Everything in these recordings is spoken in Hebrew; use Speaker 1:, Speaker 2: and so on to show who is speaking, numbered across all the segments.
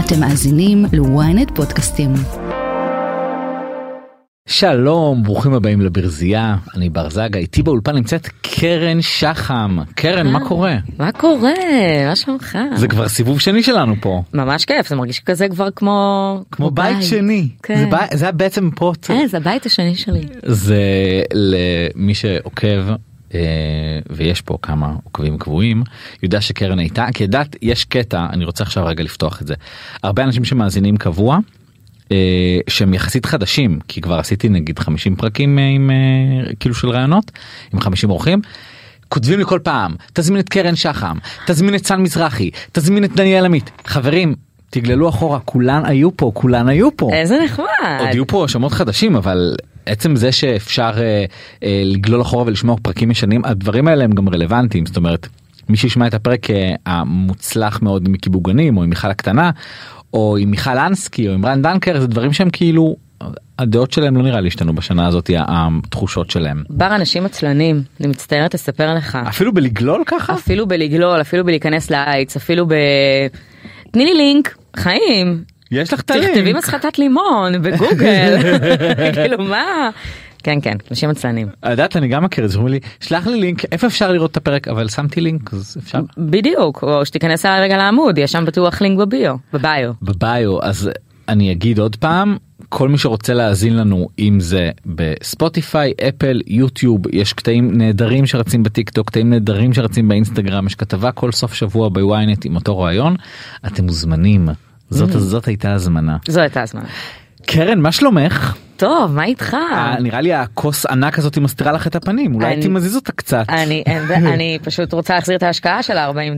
Speaker 1: אתם מאזינים ל-ynet פודקאסטים.
Speaker 2: שלום, ברוכים הבאים לברזייה, אני בר זגה, איתי באולפן נמצאת קרן שחם. קרן, מה קורה?
Speaker 3: מה קורה? מה שלומך?
Speaker 2: זה כבר סיבוב שני שלנו פה.
Speaker 3: ממש כיף, זה מרגיש כזה כבר כמו
Speaker 2: בית שני.
Speaker 3: כן.
Speaker 2: זה בעצם פה.
Speaker 3: זה הבית השני שלי.
Speaker 2: זה למי שעוקב, ויש פה כמה עוקבים קבועים, יודע שקרן הייתה, כי ידעת, יש קטע, אני רוצה עכשיו רגע לפתוח את זה. הרבה אנשים שמאזינים קבוע, שהם יחסית חדשים, כי כבר עשיתי נגיד 50 פרקים עם כאילו של רעיונות, עם 50 אורחים, כותבים לי כל פעם, תזמין את קרן שחם, תזמין את סן מזרחי, תזמין את דניאל עמית. חברים, תגללו אחורה, כולן היו פה.
Speaker 3: איזה נחמד.
Speaker 2: עוד יהיו פה שמות חדשים, אבל עצם זה שאפשר לגלול אחורה ולשמוע פרקים ישנים, הדברים האלה הם גם רלוונטיים, זאת אומרת, מי שישמע את הפרק המוצלח מאוד מקיבוגנים, או עם מיכל הקטנה, או עם מיכל אנסקי, או עם רן דנקר, זה דברים שהם כאילו, הדעות שלהם לא נראה לי השתנו בשנה הזאת, התחושות שלהם.
Speaker 3: בר אנשים עצלנים, אני מצטערת לספר לך.
Speaker 2: אפילו בלגלול ככה?
Speaker 3: אפילו בלגלול, אפילו בלהיכנס לאייץ, אפילו תני לי לינק, חיים.
Speaker 2: יש לך את הלינק.
Speaker 3: תכתבי מסחטת לימון בגוגל. כאילו מה? כן, כן, אנשים עצלנים.
Speaker 2: יודעת, אני גם מכיר את זה, אומרים לי, שלח לי לינק, איפה אפשר לראות את הפרק, אבל שמתי לינק, אז אפשר.
Speaker 3: בדיוק, או שתיכנס על רגע לעמוד, יש שם בטוח לינק בביו.
Speaker 2: אז אני אגיד עוד פעם, כל מי שרוצה להאזין לנו, אם זה בספוטיפיי, אפל, יוטיוב, יש קטעים נהדרים שרצים בטיק טוק, קטעים נהדרים שרצים באינסטגרם, יש כתבה כל סוף שבוע בוויינט עם אותו רעיון, אתם מוזמנים. זאת הייתה הזמנה.
Speaker 3: זו הייתה הזמנה.
Speaker 2: קרן, מה שלומך?
Speaker 3: טוב, מה איתך?
Speaker 2: נראה לי הכוס ענק הזאת מסתירה לך את הפנים, אולי הייתי מזיז אותה קצת.
Speaker 3: אני פשוט רוצה להחזיר את ההשקעה של $40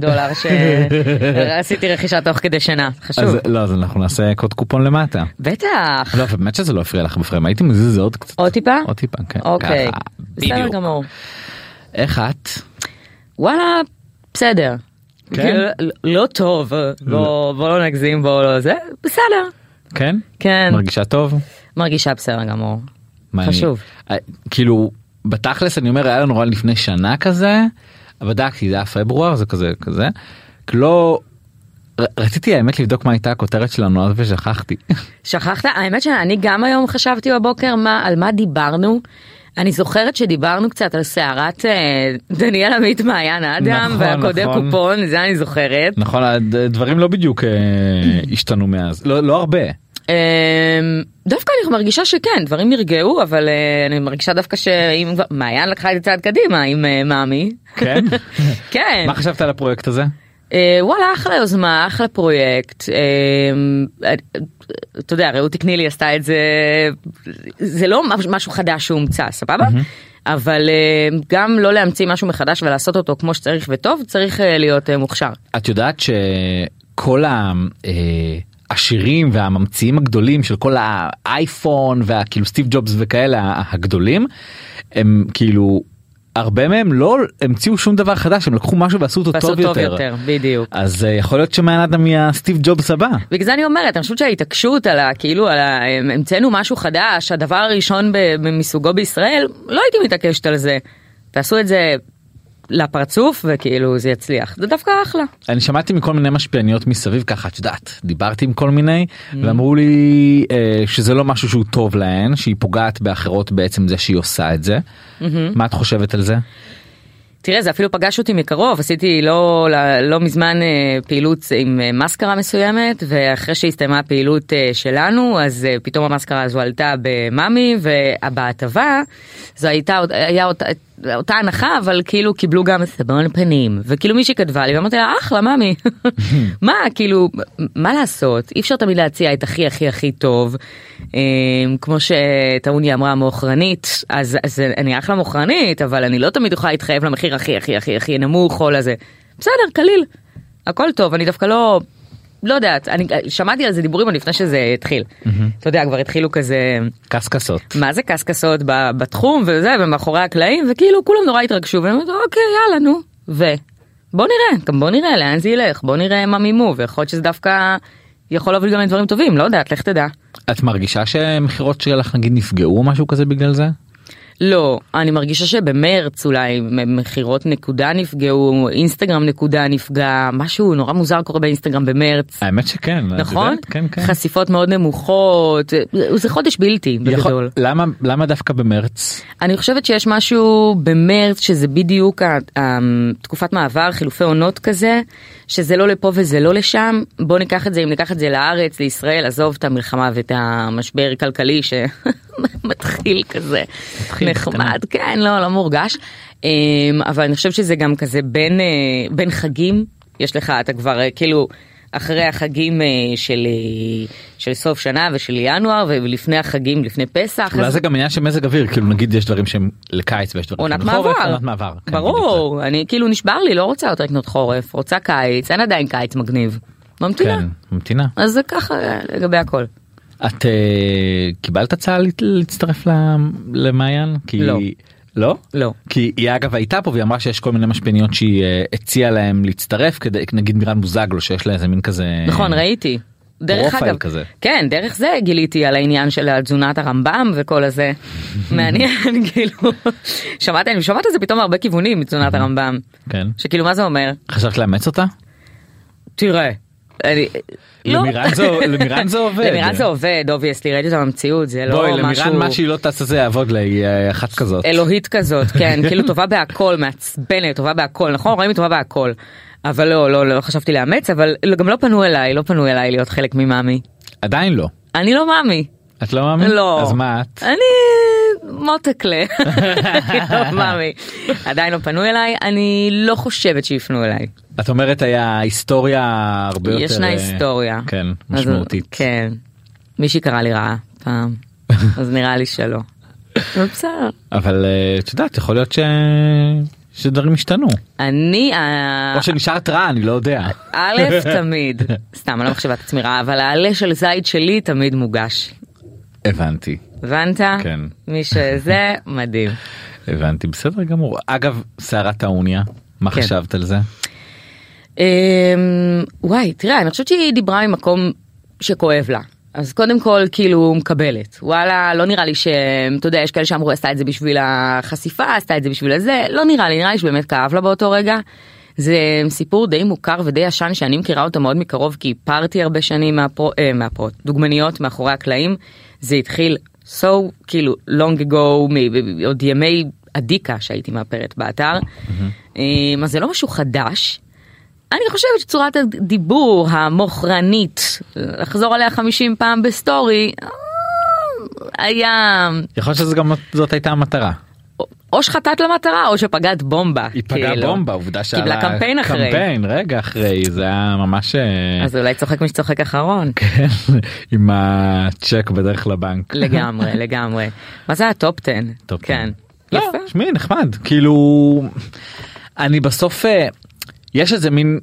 Speaker 3: שעשיתי רכישה תוך כדי שנה, חשוב.
Speaker 2: לא, אז אנחנו נעשה קוד קופון למטה.
Speaker 3: בטח.
Speaker 2: לא, באמת שזה לא הפריע לך בפריים, הייתי מזיז זה עוד קצת.
Speaker 3: עוד טיפה?
Speaker 2: עוד טיפה, כן.
Speaker 3: אוקיי, בסדר גמור.
Speaker 2: איך את?
Speaker 3: וואלה, בסדר. לא טוב, בוא לא נגזים, בוא לא זה, בסדר.
Speaker 2: כן?
Speaker 3: כן.
Speaker 2: מרגישה טוב?
Speaker 3: מרגישה בסדר גמור. חשוב.
Speaker 2: כאילו, בתכלס אני אומר, היה לנו רעיון לפני שנה כזה, בדקתי, זה היה פברואר, זה כזה. לא, רציתי האמת לבדוק מה הייתה הכותרת שלנו, אז ושכחתי.
Speaker 3: שכחת? האמת שאני גם היום חשבתי בבוקר על מה דיברנו. אני זוכרת שדיברנו קצת על סערת דניאל עמית מעיין אדם, והקודם קופון, זה אני זוכרת. נכון,
Speaker 2: הדברים לא בדיוק השתנו מאז, לא הרבה.
Speaker 3: דווקא אני מרגישה שכן, דברים נרגעו, אבל אני מרגישה דווקא שאם מעיין לקחה את הצעד קדימה עם מאמי.
Speaker 2: כן?
Speaker 3: כן.
Speaker 2: מה חשבת על הפרויקט הזה?
Speaker 3: וואלה, אחלה יוזמה, אחלה פרויקט. אתה יודע, רעות קנילי עשתה את זה, זה לא משהו חדש שהומצא, סבבה? אבל גם לא להמציא משהו מחדש ולעשות אותו כמו שצריך וטוב, צריך להיות מוכשר.
Speaker 2: את יודעת שכל השירים והממציאים הגדולים של כל האייפון והכאילו סטיב ג'ובס וכאלה הגדולים, הם כאילו הרבה מהם לא המציאו שום דבר חדש, הם לקחו משהו ועשו אותו טוב יותר.
Speaker 3: בדיוק.
Speaker 2: אז יכול להיות שמעיין אדם מהסטיב ג'ובס הבא.
Speaker 3: בגלל זה אני אומרת, אני חושבת שההתעקשות על כאילו, המצאנו משהו חדש, הדבר הראשון מסוגו בישראל, לא הייתי מתעקשת על זה. תעשו את זה לפרצוף וכאילו זה יצליח. זה דווקא אחלה.
Speaker 2: אני שמעתי מכל מיני משפיעניות מסביב ככה, את יודעת, דיברתי עם כל מיני, ואמרו לי שזה לא משהו שהוא טוב להן, שהיא פוגעת באחרות בעצם זה שהיא עושה את זה. מה את חושבת על זה?
Speaker 3: תראה, זה אפילו פגש אותי מקרוב, עשיתי לא מזמן פעילות עם מסקרה מסוימת, ואחרי שהסתיימה הפעילות שלנו, אז פתאום המסקרה הזו עלתה במאמי, ובהטבה, זו היה אותה הנחה, אבל כאילו קיבלו גם סבון פנים, וכאילו מישהי כתבה לי, ואמרתי לה, אחלה מאמי, מה, כאילו, מה לעשות? אי אפשר תמיד להציע את הכי הכי הכי טוב, כמו שטעוני אמרה מוכרנית, אז אני אחלה מוכרנית, אבל אני לא תמיד יכולה להתחייב למחיר הכי הכי הכי הכי נמוך או לזה. בסדר, קליל, הכל טוב, אני דווקא לא יודעת, אני שמעתי על זה דיבורים לפני שזה התחיל. אתה יודע, כבר התחילו כזה
Speaker 2: קסקסות.
Speaker 3: מה זה קסקסות בתחום וזה, ומאחורי הקלעים, וכאילו כולם נורא התרגשו, ואני אומרת, אוקיי, יאללה, נו. בוא נראה לאן זה ילך, בוא נראה מה מימו, ויכול להיות שזה דווקא יכול להוביל גם לדברים טובים, לא יודעת, לך תדע.
Speaker 2: את מרגישה שמחירות שלך נגיד נפגעו או משהו כזה בגלל זה?
Speaker 3: לא, אני מרגישה שבמרץ אולי מחירות נקודה נפגעו, אינסטגרם נקודה נפגע, משהו נורא מוזר קורה באינסטגרם במרץ.
Speaker 2: האמת שכן.
Speaker 3: נכון?
Speaker 2: כן, כן.
Speaker 3: חשיפות מאוד נמוכות, זה חודש בלתי בגדול.
Speaker 2: למה דווקא במרץ?
Speaker 3: אני חושבת שיש משהו במרץ שזה בדיוק תקופת מעבר, חילופי עונות כזה, שזה לא לפה וזה לא לשם. בוא ניקח את זה, אם ניקח את זה לארץ, לישראל, עזוב את המלחמה ואת המשבר כלכלי שמתחיל כזה. נחמד, כן, לא מורגש. אבל אני חושבת שזה גם כזה בין חגים, יש לך, אתה כבר כאילו אחרי החגים של סוף שנה ושל ינואר, ולפני החגים, לפני פסח.
Speaker 2: אולי זה גם עניין של מזג אוויר, כאילו נגיד יש דברים שהם לקיץ ויש דברים
Speaker 3: שהם לחורף,
Speaker 2: עונת מעבר.
Speaker 3: ברור, אני כאילו נשבר לי, לא רוצה יותר לקנות חורף, רוצה קיץ, אין עדיין קיץ מגניב. ממתינה.
Speaker 2: כן, ממתינה.
Speaker 3: אז זה ככה לגבי הכל.
Speaker 2: את קיבלת הצעה להצטרף למעיין?
Speaker 3: לא.
Speaker 2: לא?
Speaker 3: לא.
Speaker 2: כי היא אגב הייתה פה והיא אמרה שיש כל מיני משפיעניות שהיא הציעה להם להצטרף, כדי נגיד מירן בוזגלו שיש לה איזה מין כזה...
Speaker 3: נכון, ראיתי. דרך אגב,
Speaker 2: כזה.
Speaker 3: כן, דרך זה גיליתי על העניין של תזונת הרמב"ם וכל הזה. מעניין, כאילו, שמעת על זה פתאום הרבה כיוונים מתזונת הרמב"ם.
Speaker 2: כן.
Speaker 3: שכאילו מה זה אומר?
Speaker 2: חשבת לאמץ אותה?
Speaker 3: תראה.
Speaker 2: למירן זה עובד.
Speaker 3: למירן זה עובד, אובייסלי, ראיתי אותה במציאות, זה לא משהו...
Speaker 2: למירן מה שהיא לא תעשה זה יעבוד לה, היא אחת כזאת.
Speaker 3: אלוהית כזאת, כן, כאילו טובה בהכל, מעצבנת, טובה בהכל, נכון? רואים היא טובה בהכל. אבל לא חשבתי לאמץ, אבל גם לא פנו אליי להיות חלק ממאמי.
Speaker 2: עדיין לא.
Speaker 3: אני לא מאמי.
Speaker 2: את לא מאמי?
Speaker 3: לא.
Speaker 2: אז מה את?
Speaker 3: אני מותקלה. אני לא מאמי. עדיין לא פנו אליי, אני לא חושבת שיפנו אליי.
Speaker 2: את אומרת היה היסטוריה הרבה יותר...
Speaker 3: ישנה היסטוריה.
Speaker 2: כן, משמעותית.
Speaker 3: כן. מישהי קרא לי רעה פעם, אז נראה לי שלא. בסדר.
Speaker 2: אבל את יודעת, יכול להיות שדברים השתנו. או שנשארת רע, אני לא יודע.
Speaker 3: א' תמיד, סתם, אני לא מחשבת עצמי רע, אבל העלה של זית שלי תמיד מוגש.
Speaker 2: הבנתי.
Speaker 3: הבנת?
Speaker 2: כן.
Speaker 3: מי שזה, מדהים.
Speaker 2: הבנתי, בסדר גמור. אגב, שערת האוניה, מה חשבת על זה?
Speaker 3: וואי, תראה, אני חושבת שהיא דיברה ממקום שכואב לה. אז קודם כל, כאילו, מקבלת. וואלה, לא נראה לי אתה יודע, יש כאלה שאמרו, עשתה את זה בשביל החשיפה, עשתה את זה בשביל הזה, לא נראה לי שבאמת כאב לה באותו רגע. זה סיפור די מוכר ודי ישן, שאני מכירה אותו מאוד מקרוב, כי פרתי הרבה שנים דוגמניות מאחורי הקלעים. זה התחיל כאילו, long ago, עוד ימי עדיקה שהייתי מאפרת באתר. אז זה לא משהו חדש. אני חושבת שצורת הדיבור המוכרנית, לחזור עליה 50 פעם בסטורי, היה...
Speaker 2: יכול להיות שזאת הייתה המטרה.
Speaker 3: או שחטאת למטרה, או שפגעת בומבה.
Speaker 2: היא פגעה בומבה, עובדה שעלה...
Speaker 3: קיבלה קמפיין אחרי.
Speaker 2: קמפיין, רגע אחרי, זה היה ממש...
Speaker 3: אז אולי צוחק מי שצוחק אחרון.
Speaker 2: כן, עם הצ'ק בדרך לבנק.
Speaker 3: לגמרי. מה זה הטופ 10?
Speaker 2: טופ 10.
Speaker 3: כן.
Speaker 2: לא, שמי, נחמד. כאילו, אני בסוף... יש איזה מין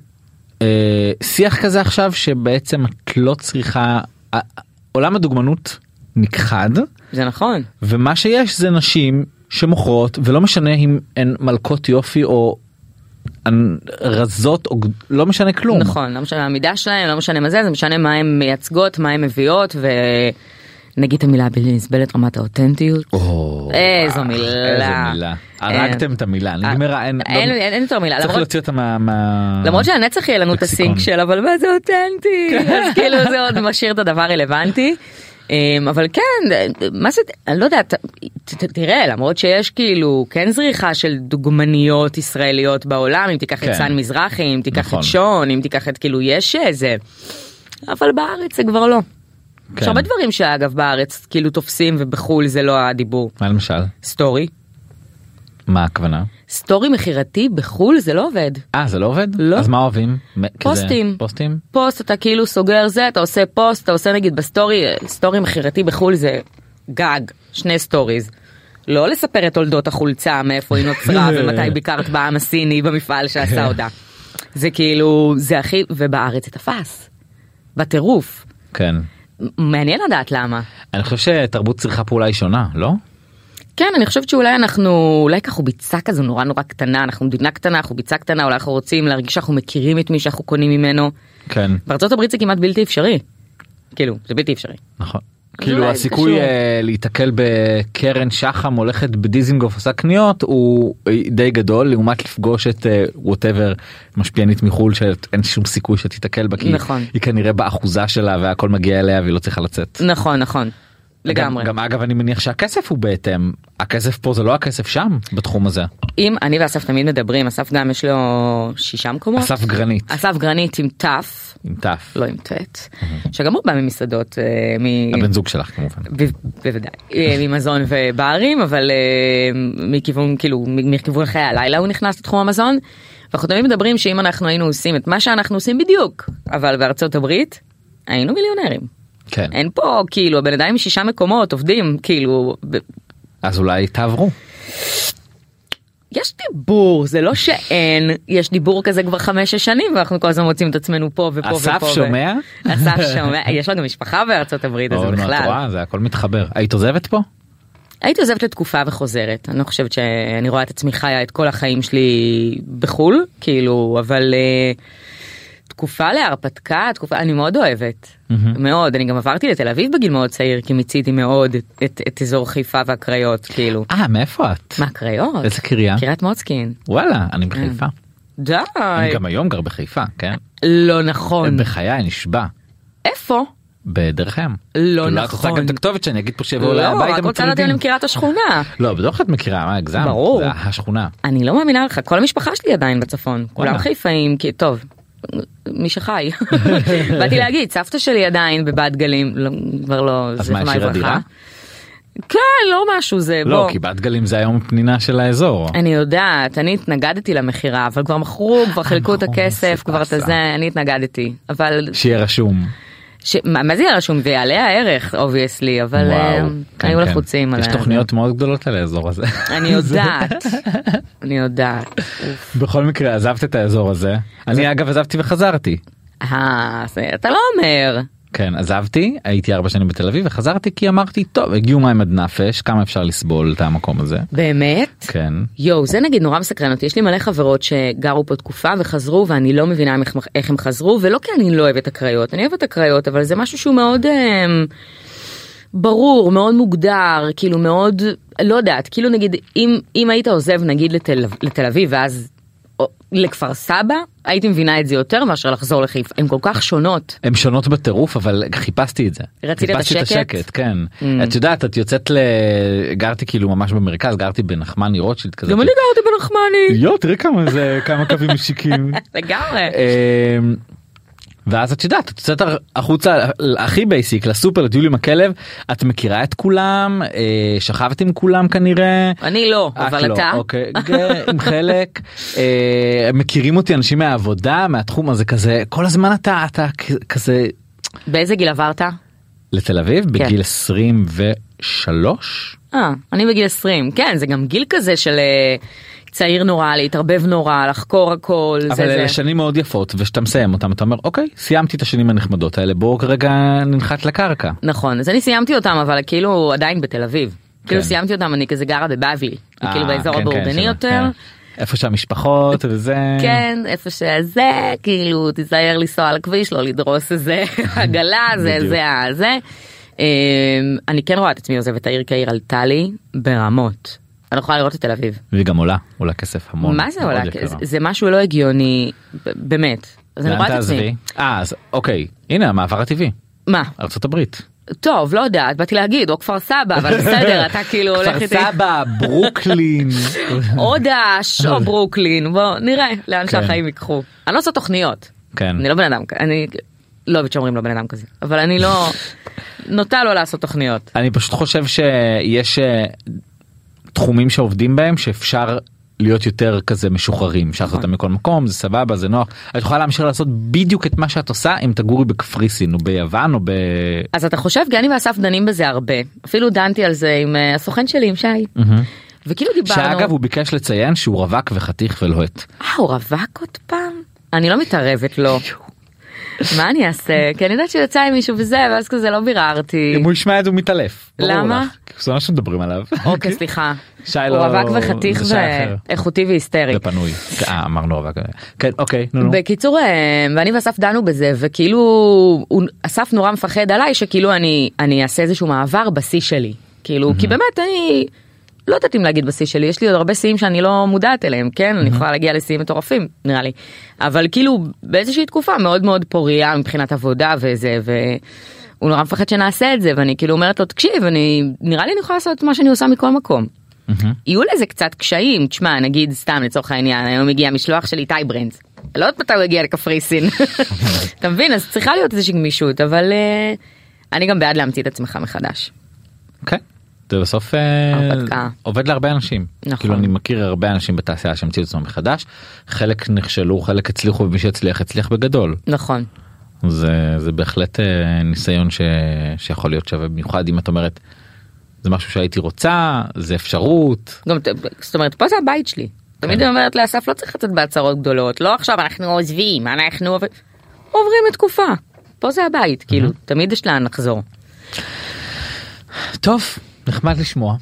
Speaker 2: שיח כזה עכשיו שבעצם את לא צריכה, עולם הדוגמנות נכחד.
Speaker 3: זה נכון.
Speaker 2: ומה שיש זה נשים שמוכרות, ולא משנה אם הן מלכות יופי או רזות, או לא משנה כלום.
Speaker 3: נכון, לא משנה המידה שלהם, לא משנה מה זה משנה מה הן מייצגות, מה הן מביאות, נגיד את המילה בלתי נסבלת, רמת האותנטיות. איזו מילה.
Speaker 2: הרגתם את המילה, נגמרה,
Speaker 3: אין יותר מילה.
Speaker 2: צריך להוציא אותה
Speaker 3: למרות שהנצח יהיה לנו את הסינק של, אבל מה זה אותנטי? אז כאילו זה עוד משאיר את הדבר רלוונטי. אבל כן, מה זה, אני לא יודעת, תראה, למרות שיש כאילו כן זריחה של דוגמניות ישראליות בעולם, אם תיקח את סן מזרחי, אם תיקח את שון, אם תיקח את כאילו יש איזה, אבל בארץ זה כבר לא. יש הרבה דברים שאגב בארץ כאילו תופסים ובחול זה לא הדיבור.
Speaker 2: מה למשל?
Speaker 3: סטורי.
Speaker 2: מה הכוונה?
Speaker 3: סטורי מחירתי בחול זה לא עובד.
Speaker 2: זה לא עובד?
Speaker 3: לא.
Speaker 2: אז מה אוהבים?
Speaker 3: פוסטים.
Speaker 2: פוסטים?
Speaker 3: פוסט אתה כאילו סוגר זה, אתה עושה פוסט, אתה עושה נגיד בסטורי, סטורי מחירתי בחול זה גג, 2 סטוריז. לא לספר את תולדות החולצה, מאיפה היא נוצרה ומתי ביקרת בעם הסיני במפעל שעשה אותה. זה כאילו, זה הכי, ובארץ זה תפס. בטירוף.
Speaker 2: כן.
Speaker 3: מעניין לדעת למה.
Speaker 2: אני חושב שתרבות צריכה פעולה היא שונה, לא?
Speaker 3: כן, אני חושבת שאולי אנחנו, אולי ככה ביצה כזו נורא קטנה, אנחנו מדינה קטנה, אנחנו ביצה קטנה, אולי אנחנו רוצים להרגיש שאנחנו מכירים את מי שאנחנו קונים ממנו.
Speaker 2: כן.
Speaker 3: בארצות הברית זה כמעט בלתי אפשרי. כאילו, זה בלתי אפשרי.
Speaker 2: נכון. כאילו הסיכוי להתקל בקרן שחם הולכת בדיזינגוף עושה קניות הוא די גדול לעומת לפגוש את whatever משפיענית מחול שאין שום סיכוי שתתקל בה כי היא כנראה באחוזה שלה והכל מגיע אליה והיא לא צריכה לצאת.
Speaker 3: נכון. לגמרי.
Speaker 2: גם אגב אני מניח שהכסף הוא בהתאם, הכסף פה זה לא הכסף שם בתחום הזה.
Speaker 3: אם אני ואסף תמיד מדברים, אסף גם יש לו 6 מקומות.
Speaker 2: אסף גרנית.
Speaker 3: אסף גרנית עם תף.
Speaker 2: עם תף.
Speaker 3: לא עם תת. שגם הוא בא ממסעדות.
Speaker 2: הבן זוג שלך כמובן.
Speaker 3: בוודאי. ממזון וברים, אבל מכיוון כאילו מכיוון חיי הלילה הוא נכנס לתחום המזון. ואנחנו תמיד מדברים שאם אנחנו היינו עושים את מה שאנחנו עושים בדיוק, אבל בארצות הברית היינו מיליונרים.
Speaker 2: כן.
Speaker 3: אין פה כאילו הבן אדם עם 6 מקומות עובדים כאילו
Speaker 2: אז אולי תעברו.
Speaker 3: יש דיבור זה לא שאין יש דיבור כזה כבר 5-6 שנים ואנחנו כל הזמן מוצאים את עצמנו פה ופה ופה.
Speaker 2: אסף שומע?
Speaker 3: אסף שומע יש לו גם משפחה בארצות הברית אז בכלל.
Speaker 2: זה הכל מתחבר. היית עוזבת פה?
Speaker 3: הייתי עוזבת לתקופה וחוזרת. אני לא חושבת שאני רואה את עצמי חיה את כל החיים שלי בחול כאילו אבל תקופה להרפתקה, אני מאוד אוהבת, מאוד, אני גם עברתי לתל אביב בגיל מאוד צעיר, כי מיציתי מאוד את אזור חיפה והקריות, כאילו.
Speaker 2: מאיפה את?
Speaker 3: מה, קריות?
Speaker 2: איזה קריה?
Speaker 3: קריית מוצקין.
Speaker 2: וואלה, אני בחיפה.
Speaker 3: די.
Speaker 2: אני גם היום גר בחיפה, כן?
Speaker 3: לא נכון.
Speaker 2: בחיי, נשבע.
Speaker 3: איפה?
Speaker 2: בדרך הים.
Speaker 3: לא נכון.
Speaker 2: את רוצה גם את הכתובת שאני אגיד פה שיבואו אליי הביתה
Speaker 3: מצמידים. לא, רק רוצה לדעת אם אני מכירה את השכונה.
Speaker 2: לא, בדרך כלל את מכירה, מה הגזם?
Speaker 3: ברור.
Speaker 2: זה השכונה.
Speaker 3: אני לא מאמינה לך, כל המשפחה שלי עדיין בצפון. כולם חיפאים, כי טוב. מי שחי. באתי להגיד, סבתא שלי עדיין בבת גלים, כבר לא,
Speaker 2: אז מה, השאירה דירה?
Speaker 3: כן, לא משהו זה, בוא.
Speaker 2: לא, כי בת גלים זה היום פנינה של האזור.
Speaker 3: אני יודעת, אני התנגדתי למחירה, אבל כבר מכרו, כבר חילקו את הכסף, כבר את זה, אני התנגדתי. אבל...
Speaker 2: שיהיה רשום.
Speaker 3: מה זה יהיה רשום? זה יעלה הערך, obviously, אבל היו לחוצים.
Speaker 2: יש תוכניות מאוד גדולות על האזור הזה.
Speaker 3: אני יודעת.
Speaker 2: בכל מקרה, עזבת את האזור הזה. אני אגב עזבתי וחזרתי.
Speaker 3: אתה לא אומר.
Speaker 2: כן, עזבתי, הייתי 4 שנים בתל אביב וחזרתי כי אמרתי, טוב, הגיעו מים עד נפש, כמה אפשר לסבול את המקום הזה.
Speaker 3: באמת?
Speaker 2: כן.
Speaker 3: יו, זה נגיד נורא מסקרן אותי, יש לי מלא חברות שגרו פה תקופה וחזרו ואני לא מבינה איך הם חזרו, ולא כי אני לא אוהבת הקריות, אני אוהבת הקריות, אבל זה משהו שהוא מאוד ברור, מאוד מוגדר, כאילו מאוד, לא יודעת, כאילו נגיד, אם היית עוזב נגיד לתל אביב ואז לכפר סבא, הייתי מבינה את זה יותר מאשר לחזור לחיפה. הן כל כך שונות.
Speaker 2: הן שונות בטירוף, אבל חיפשתי את זה.
Speaker 3: רצית את השקט?
Speaker 2: כן. את יודעת, את יוצאת גרתי כאילו ממש במרכז, גרתי בנחמני רוטשילד כזה.
Speaker 3: גם אני גרתי בנחמני.
Speaker 2: תראי כמה קווים משיקים.
Speaker 3: לגמרי.
Speaker 2: ואז את יודעת, את יוצאת החוצה הכי בייסיק, לסופר, לטיול עם הכלב, את מכירה את כולם, שכבת עם כולם כנראה.
Speaker 3: אני לא, אבל אתה?
Speaker 2: אוקיי, עם חלק. מכירים אותי אנשים מהעבודה, מהתחום הזה כזה, כל הזמן אתה כזה.
Speaker 3: באיזה גיל עברת?
Speaker 2: לתל אביב, בגיל 23.
Speaker 3: אני בגיל 20, כן, זה גם גיל כזה של... צעיר נורא, להתערבב נורא, לחקור הכל.
Speaker 2: אבל אלה שנים מאוד יפות, ושאתה מסיים אותם, אתה אומר, אוקיי, סיימתי את השנים הנחמדות האלה, בואו כרגע ננחת לקרקע.
Speaker 3: נכון, אז אני סיימתי אותם, אבל כאילו עדיין בתל אביב. כאילו סיימתי אותם, אני כזה גרה בבבלי, כאילו באזור הבורדני יותר.
Speaker 2: איפה שהמשפחות וזה.
Speaker 3: כן, איפה שזה, כאילו, תיזהר לנסוע על הכביש, לא לדרוס איזה עגלה, זה. אני כן רואה את עצמי עוזבת העיר כעיר עלתה לי ברמות. אני יכולה לראות את תל אביב.
Speaker 2: והיא גם עולה כסף המון.
Speaker 3: מה זה עולה? זה משהו לא הגיוני, באמת. אז אני רואה את עצמי.
Speaker 2: אז אוקיי, הנה המעבר הטבעי.
Speaker 3: מה?
Speaker 2: ארצות הברית.
Speaker 3: טוב, לא יודעת, באתי להגיד, או כפר סבא, אבל בסדר, אתה כאילו הולך איתי.
Speaker 2: כפר סבא, ברוקלין.
Speaker 3: או דש, או ברוקלין, בוא נראה לאן שהחיים ייקחו. אני לא עושה תוכניות.
Speaker 2: כן.
Speaker 3: אני לא בן אדם, אני לא אוהבת שאומרים לו בן אדם כזה, אבל אני לא נוטה לא לעשות תוכניות.
Speaker 2: אני פשוט חושב שיש תחומים שעובדים בהם שאפשר להיות יותר כזה משוחררים, אפשר לעשות אותם מכל מקום, זה סבבה, זה נוח. את יכולה להמשיך לעשות בדיוק את מה שאת עושה אם תגורי בקפריסין או ביוון או
Speaker 3: אז אתה חושב, גני ואסף דנים בזה הרבה, אפילו דנתי על זה עם הסוכן שלי, עם שי. וכאילו דיברנו...
Speaker 2: שאגב הוא ביקש לציין שהוא רווק וחתיך ולוהט.
Speaker 3: הוא רווק עוד פעם? אני לא מתערבת לו. מה אני אעשה? כי אני יודעת שיוצא עם מישהו וזה, ואז כזה לא ביררתי.
Speaker 2: אם הוא ישמע את זה הוא מתעלף.
Speaker 3: למה?
Speaker 2: זה מה שמדברים עליו.
Speaker 3: אוקיי, סליחה.
Speaker 2: הוא
Speaker 3: רווק וחתיך ואיכותי והיסטרי.
Speaker 2: זה פנוי. אמרנו רווק. כן, אוקיי, נו.
Speaker 3: בקיצור, ואני ואסף דנו בזה, וכאילו, אסף נורא מפחד עליי, שכאילו אני אעשה איזשהו מעבר בשיא שלי. כאילו, כי באמת אני לא יודעת אם להגיד בשיא שלי, יש לי עוד הרבה שיאים שאני לא מודעת אליהם, כן? אני יכולה להגיע לשיאים מטורפים, נראה לי. אבל כאילו, באיזושהי תקופה מאוד מאוד פוריה מבחינת עבודה וזה, והוא נורא מפחד שנעשה את זה, ואני כאילו אומרת לו, תקשיב, נראה לי אני יכולה לעשות מה שאני עושה מכל מקום. יהיו לזה קצת קשיים, תשמע, נגיד סתם לצורך העניין, היום הגיע משלוח של איתי ברנדס. לא יודעת מתי הוא הגיע לקפריסין. אתה מבין? אז צריכה להיות איזושהי גמישות, אבל אני גם בעד להמציא את עצמך מחדש.
Speaker 2: אוקיי. זה בסוף עובד להרבה אנשים.
Speaker 3: נכון.
Speaker 2: כאילו אני מכיר הרבה אנשים בתעשייה שהמציאו את עצמם מחדש, חלק נכשלו, חלק הצליחו, ומי שהצליח בגדול.
Speaker 3: נכון.
Speaker 2: זה בהחלט ניסיון שיכול להיות שווה, במיוחד אם את אומרת, זה משהו שהייתי רוצה, זה אפשרות.
Speaker 3: גם, זאת אומרת, פה זה הבית שלי. תמיד אני אומרת לאסף, לא צריך לצאת בהצהרות גדולות, לא עכשיו אנחנו עוזבים, אנחנו עוברים את תקופה. פה זה הבית, כאילו, תמיד יש לאן לחזור.
Speaker 2: טוב, נחמד לשמוע.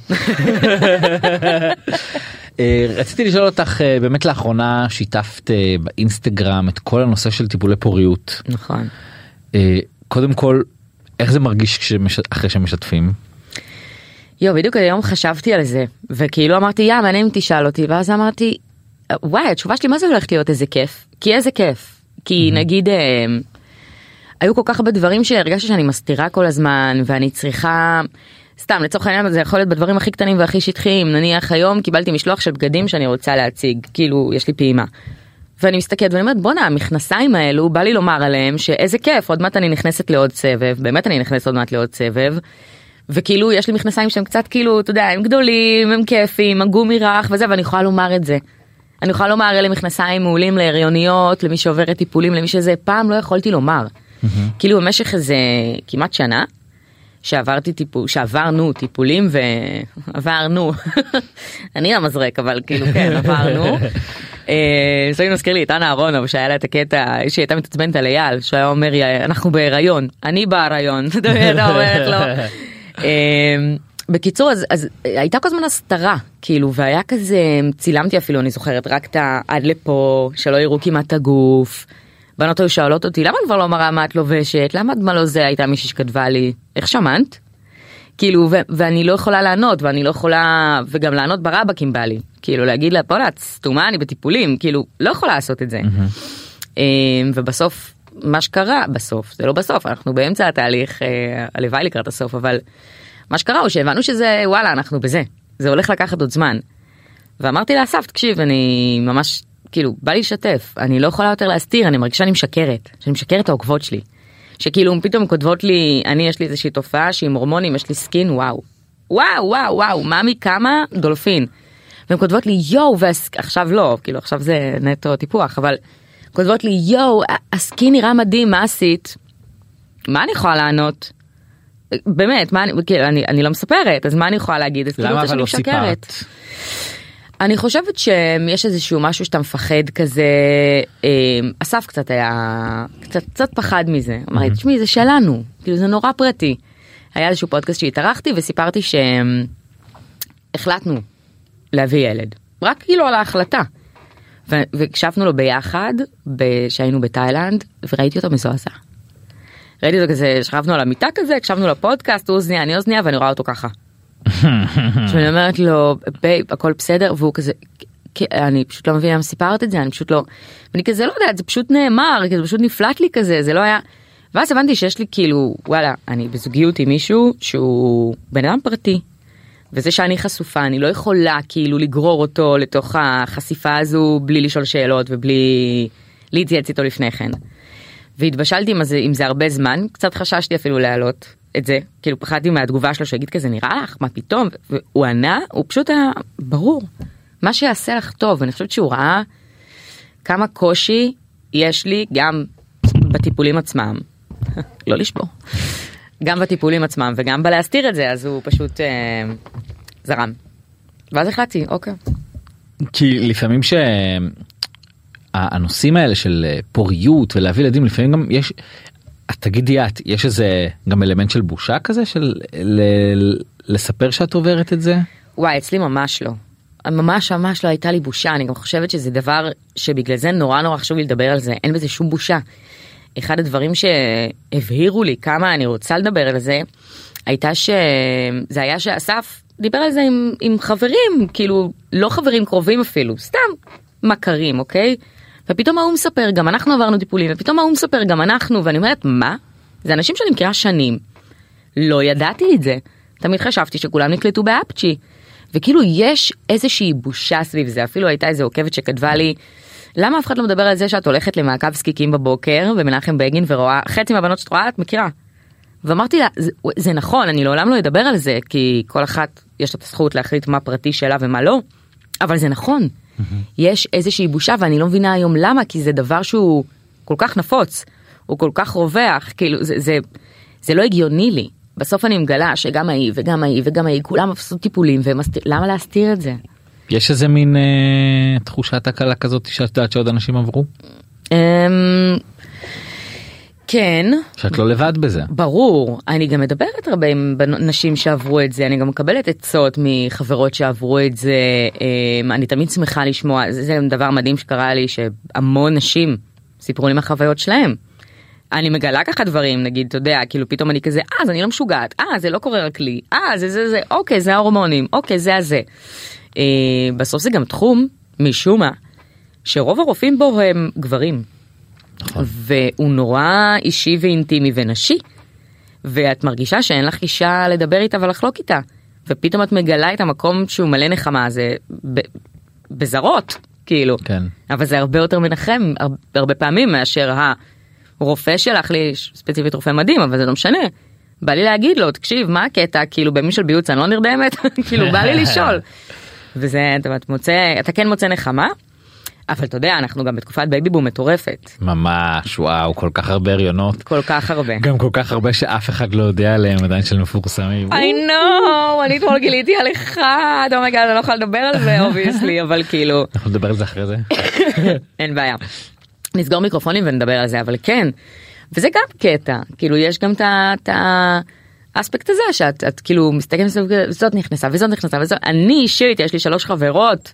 Speaker 2: רציתי לשאול אותך, באמת לאחרונה שיתפת באינסטגרם את כל הנושא של טיפולי פוריות.
Speaker 3: נכון.
Speaker 2: קודם כל, איך זה מרגיש אחרי שמשתפים?
Speaker 3: בדיוק היום חשבתי על זה, וכאילו אמרתי, מעניין אם תשאל אותי, ואז אמרתי, וואי, התשובה שלי, מה זה הולך להיות איזה כיף? כי איזה כיף. כי נגיד, היו כל כך הרבה דברים שהרגשתי שאני מסתירה כל הזמן, ואני צריכה, סתם, לצורך העניין, זה יכול להיות בדברים הכי קטנים והכי שטחיים. נניח היום קיבלתי משלוח של בגדים שאני רוצה להציג, כאילו, יש לי פעימה. ואני מסתכלת ואני אומרת, בונה, המכנסיים האלו, בא לי לומר עליהם שאיזה כיף, עוד מעט אני נכנסת לעוד סבב, באמת אני נכנסת עוד מעט לעוד סבב, וכאילו יש לי מכנסיים שהם קצת כאילו, אתה יודע, הם גדולים, הם כיפים, הגומי רך וזה, ואני יכולה לומר את זה. אני יכולה לומר, אלה מכנסיים מעולים להריוניות, למי שעוברת טיפולים, למי שזה, פעם לא יכולתי לומר. כאילו במשך איזה כמעט שנה, שעברנו טיפולים ועברנו, אני המזרק, אבל כאילו כן, עברנו. זה מזכיר לי את אנה אהרונוב, שהיה לה את הקטע, שהיא הייתה מתעצבנת על אייל, שהיה אומר, אנחנו בהיריון, אני בהיריון, אתה אומרת לו. בקיצור, אז הייתה כל הזמן הסתרה, כאילו, והיה כזה, צילמתי אפילו, אני זוכרת, רק את עד לפה, שלא יראו כמעט את הגוף. בנות היו שואלות אותי, למה כבר לא מראה מה את לובשת? למה מה לא זה? הייתה מישהי שכתבה לי, איך שמנת? כאילו, ואני לא יכולה לענות, ואני לא יכולה, וגם לענות ברבקים בא לי. כאילו, להגיד לה, פולה, סתומה, אני בטיפולים, כאילו, לא יכולה לעשות את זה. ובסוף, מה שקרה, בסוף, זה לא בסוף, אנחנו באמצע התהליך, הלוואי לקראת הסוף, אבל מה שקרה הוא שהבנו שזה, וואלה, אנחנו בזה. זה הולך לקחת עוד זמן. ואמרתי לאסף, תקשיב, אני ממש, כאילו, בא לי לשתף, אני לא יכולה יותר להסתיר, אני מרגישה שאני משקרת העוקבות שלי. שכאילו, פתאום כותבות לי, יש לי איזושהי תופעה שעם הורמונים, יש לי סקין, וואו, מאמי כמה דולפין. והן כותבות לי, ועכשיו לא, כאילו, עכשיו זה נטו טיפוח, אבל כותבות לי, הסקין נראה מדהים, מה עשית? מה אני יכולה לענות? באמת, אני לא מספרת, אז מה אני יכולה להגיד?
Speaker 2: למה אבל לא סיפרת?
Speaker 3: אני חושבת שיש איזשהו משהו שאתה מפחד כזה, אסף קצת היה, קצת פחד מזה, אמרתי, תשמעי, זה שלנו, כאילו זה נורא פרטי. היה איזשהו פודקאסט שהתארחתי וסיפרתי שהחלטנו להביא ילד, רק כאילו על ההחלטה. והקשבנו לו ביחד, שהיינו בתאילנד, וראיתי אותו מזועזע. ראיתי אותו כזה, שכבנו על המיטה כזה, הקשבנו לפודקאסט, הוא אוזניה, אני אוזניה, ואני רואה אותו ככה. שאני אומרת לו, בייב, הכל בסדר, והוא כזה, אני פשוט לא מבינה אם סיפרת את זה, אני פשוט לא, ואני כזה לא יודעת, זה פשוט נאמר, זה פשוט נפלט לי כזה, זה לא היה, ואז הבנתי שיש לי כאילו, וואלה, אני בזוגיות עם מישהו שהוא בן אדם פרטי, וזה שאני חשופה, אני לא יכולה כאילו לגרור אותו לתוך החשיפה הזו, בלי לשאול שאלות ובלי להתייעץ איתו לפני כן. והתבשלתי עם זה הרבה זמן, קצת חששתי אפילו להעלות את זה, כאילו פחדתי מהתגובה שלו שיגיד כזה נראה לך, מה פתאום, והוא ענה, הוא פשוט היה ברור, מה שיעשה לך טוב, ואני חושבת שהוא ראה כמה קושי יש לי גם בטיפולים עצמם, לא לשבור, גם בטיפולים עצמם וגם בלהסתיר את זה, אז הוא פשוט זרם. ואז החלטתי, אוקיי.
Speaker 2: כי לפעמים הנושאים האלה של פוריות ולהביא ילדים, לפעמים גם יש, תגידי את, יש איזה גם אלמנט של בושה כזה, של לספר שאת עוברת את זה?
Speaker 3: וואי, אצלי ממש לא. ממש לא הייתה לי בושה, אני גם חושבת שזה דבר שבגלל זה נורא חשוב לי לדבר על זה, אין בזה שום בושה. אחד הדברים שהבהירו לי כמה אני רוצה לדבר על זה, הייתה שזה היה שאסף דיבר על זה עם חברים, כאילו לא חברים קרובים אפילו, סתם מכרים, אוקיי? ופתאום הוא מספר, גם אנחנו עברנו טיפולים, ופתאום הוא מספר, גם אנחנו, ואני אומרת, מה? זה אנשים שאני מכירה שנים. לא ידעתי את זה. תמיד חשבתי שכולם נקלטו באפצ'י. וכאילו יש איזושהי בושה סביב זה, אפילו הייתה איזו עוקבת שכתבה לי, למה אף אחד לא מדבר על זה שאת הולכת למעקב סקיקים בבוקר, במנחם בגין, ורואה, חצי מהבנות שאת רואה, את מכירה. ואמרתי לה, זה נכון, אני לעולם לא אדבר על זה, כי כל אחת יש לה את הזכות להחליט מה פרטי שלה ומה לא, אבל זה נכון. יש איזושהי בושה, ואני לא מבינה היום למה, כי זה דבר שהוא כל כך נפוץ, הוא כל כך רווח, כאילו זה לא הגיוני לי. בסוף אני מגלה שגם ההיא וגם ההיא וגם ההיא, כולם עשו טיפולים, למה להסתיר את זה?
Speaker 2: יש איזה מין תחושת הקלה כזאת שאת יודעת שעוד אנשים עברו?
Speaker 3: כן.
Speaker 2: שאת לא לבד בזה.
Speaker 3: ברור. אני גם מדברת הרבה עם נשים שעברו את זה, אני גם מקבלת עצות מחברות שעברו את זה, אני תמיד שמחה לשמוע, זה דבר מדהים שקרה לי, שהמון נשים סיפרו לי מהחוויות שלהם. אני מגלה ככה דברים, נגיד, אתה יודע, כאילו פתאום אני כזה, אז אני לא משוגעת, זה לא קורה רק לי, זה, אוקיי, זה ההורמונים, אוקיי, זה הזה. בסוף זה גם תחום, משום מה, שרוב הרופאים בו הם גברים. והוא נורא אישי ואינטימי ונשי, ואת מרגישה שאין לך אישה לדבר איתה ולחלוק איתה, ופתאום את מגלה את המקום שהוא מלא נחמה, זה בזרות, כאילו. כן. אבל זה הרבה יותר מנחם, הרבה פעמים מאשר הרופא שלך לי, ספציפית רופא מדהים, אבל זה לא משנה. בא לי להגיד לו, תקשיב, מה הקטע? כאילו במי של ביוץ אני לא נרדמת? כאילו בא לי לשאול. וזה, אתה כן מוצא נחמה, אבל אתה יודע, אנחנו גם בתקופת בייבי בום מטורפת.
Speaker 2: ממש, וואו, כל כך הרבה הריונות.
Speaker 3: כל כך הרבה.
Speaker 2: גם כל כך הרבה שאף אחד לא יודע עליהם, עדיין של מפורסמים.
Speaker 3: I know, אני אתמול גיליתי על אחד, אומייגאד, אני לא יכולה לדבר על זה, obviously, אבל כאילו.
Speaker 2: אנחנו נדבר על זה אחרי זה.
Speaker 3: אין בעיה. נסגור מיקרופונים ונדבר על זה, אבל כן. וזה גם קטע, כאילו יש גם את האספקט הזה, שאת כאילו מסתכלת, זאת נכנסה וזאת נכנסה וזאת. אני אישית, יש לי 3 חברות,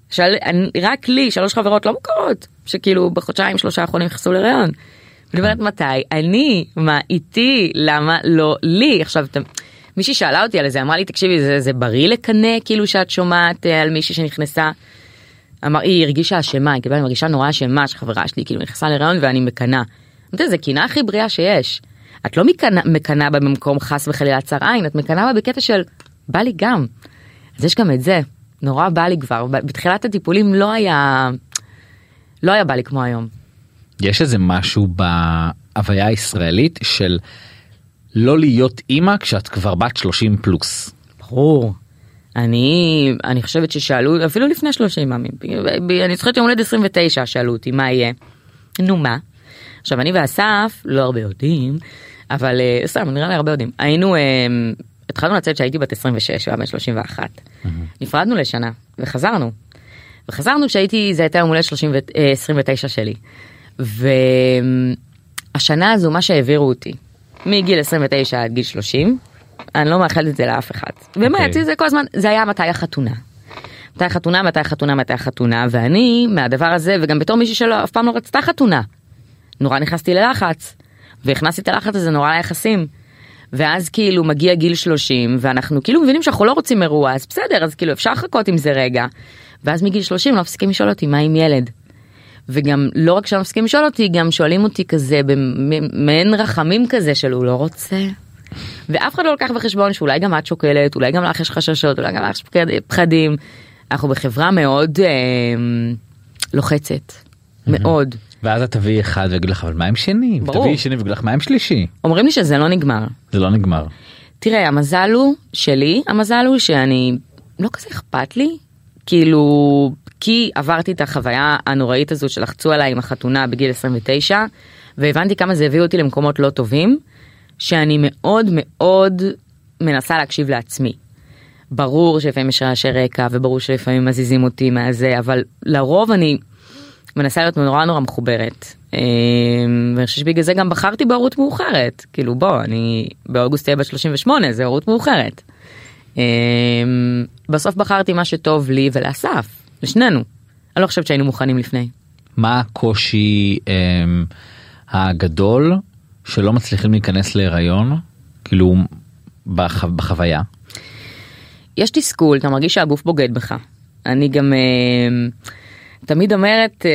Speaker 3: רק לי 3 חברות לא מוכרות, שכאילו בחודשיים 3 האחרונים נכנסו להיריון. ואני אומרת מתי, אני, מה איתי, למה לא לי? עכשיו, מישהי שאלה אותי על זה, אמרה לי, תקשיבי, זה בריא לקנה, כאילו שאת שומעת על מישהי שנכנסה, היא הרגישה אשמה, היא קיבלה מרגישה נורא אשמה, שחברה שלי כאילו נכנסה להיריון ואני מקנה. זה קינה הכי בריאה שיש. את לא מקנה בה במקום חס וחלילה צר עין, את מקנה בה בקטע של, בא לי גם. אז יש גם את זה. נורא בא לי כבר, בתחילת הטיפולים לא היה בא לי כמו היום.
Speaker 2: יש איזה משהו בהוויה הישראלית של לא להיות אימא כשאת כבר בת 30 פלוס.
Speaker 3: ברור. אני חושבת ששאלו, אפילו לפני 30, אני זוכרת יום הולדת 29 שאלו אותי מה יהיה. נו מה? עכשיו אני ואסף, לא הרבה יודעים, אבל סתם, נראה לי הרבה יודעים. התחלנו לצאת שהייתי בת 26, והיה בת 31. נפרדנו לשנה, וחזרנו. שהייתי, זה הייתה יום הולדת 29 שלי. והשנה הזו, מה שהעבירו אותי, מגיל 29 עד גיל 30, אני לא מאחלת את זה לאף אחד. באמת, זה כל הזמן, זה היה מתי החתונה. מתי החתונה, ואני, מהדבר הזה, וגם בתור מישהי שלא, אף פעם לא רצתה חתונה. נורא נכנסתי ללחץ, והכנסתי את הלחץ הזה נורא ליחסים. ואז כאילו מגיע גיל 30, ואנחנו כאילו מבינים שאנחנו לא רוצים אירוע, אז בסדר, אז כאילו אפשר לחכות עם זה רגע. ואז מגיל 30 לא מפסיקים לשאול אותי, מה עם ילד? וגם לא רק שלא מפסיקים לשאול אותי, גם שואלים אותי כזה, במעין רחמים כזה של הוא לא רוצה. ואף אחד לא לקח בחשבון שאולי גם את שוקלת, אולי גם לך יש חששות, אולי גם לך יש פחדים. אנחנו בחברה מאוד לוחצת. מאוד.
Speaker 2: ואז את תביאי אחד ויגיד לך, אבל מה עם שני? ותביאי שני ויגיד לך, מה עם שלישי?
Speaker 3: אומרים לי שזה לא נגמר.
Speaker 2: זה לא נגמר.
Speaker 3: תראה, המזל הוא שלי, המזל הוא שאני לא כזה אכפת לי, כאילו, כי עברתי את החוויה הנוראית הזו שלחצו עליי עם החתונה בגיל 29, והבנתי כמה זה הביא אותי למקומות לא טובים, שאני מאוד מאוד מנסה להקשיב לעצמי. ברור שלפעמים יש רעשי רקע, וברור שלפעמים מזיזים אותי מהזה, אבל לרוב מנסה להיות נורא נורא מחוברת. ואני חושב שבגלל זה גם בחרתי בהורות מאוחרת. כאילו בוא, אני באוגוסט תהיה בת 38, זה הורות מאוחרת. בסוף בחרתי מה שטוב לי ולאסף, לשנינו. אני לא חושבת שהיינו מוכנים לפני.
Speaker 2: מה הקושי הגדול שלא מצליחים להיכנס להיריון, כאילו בחוויה?
Speaker 3: יש תסכול, אתה מרגיש שהגוף בוגד בך. אני גם תמיד אומרת,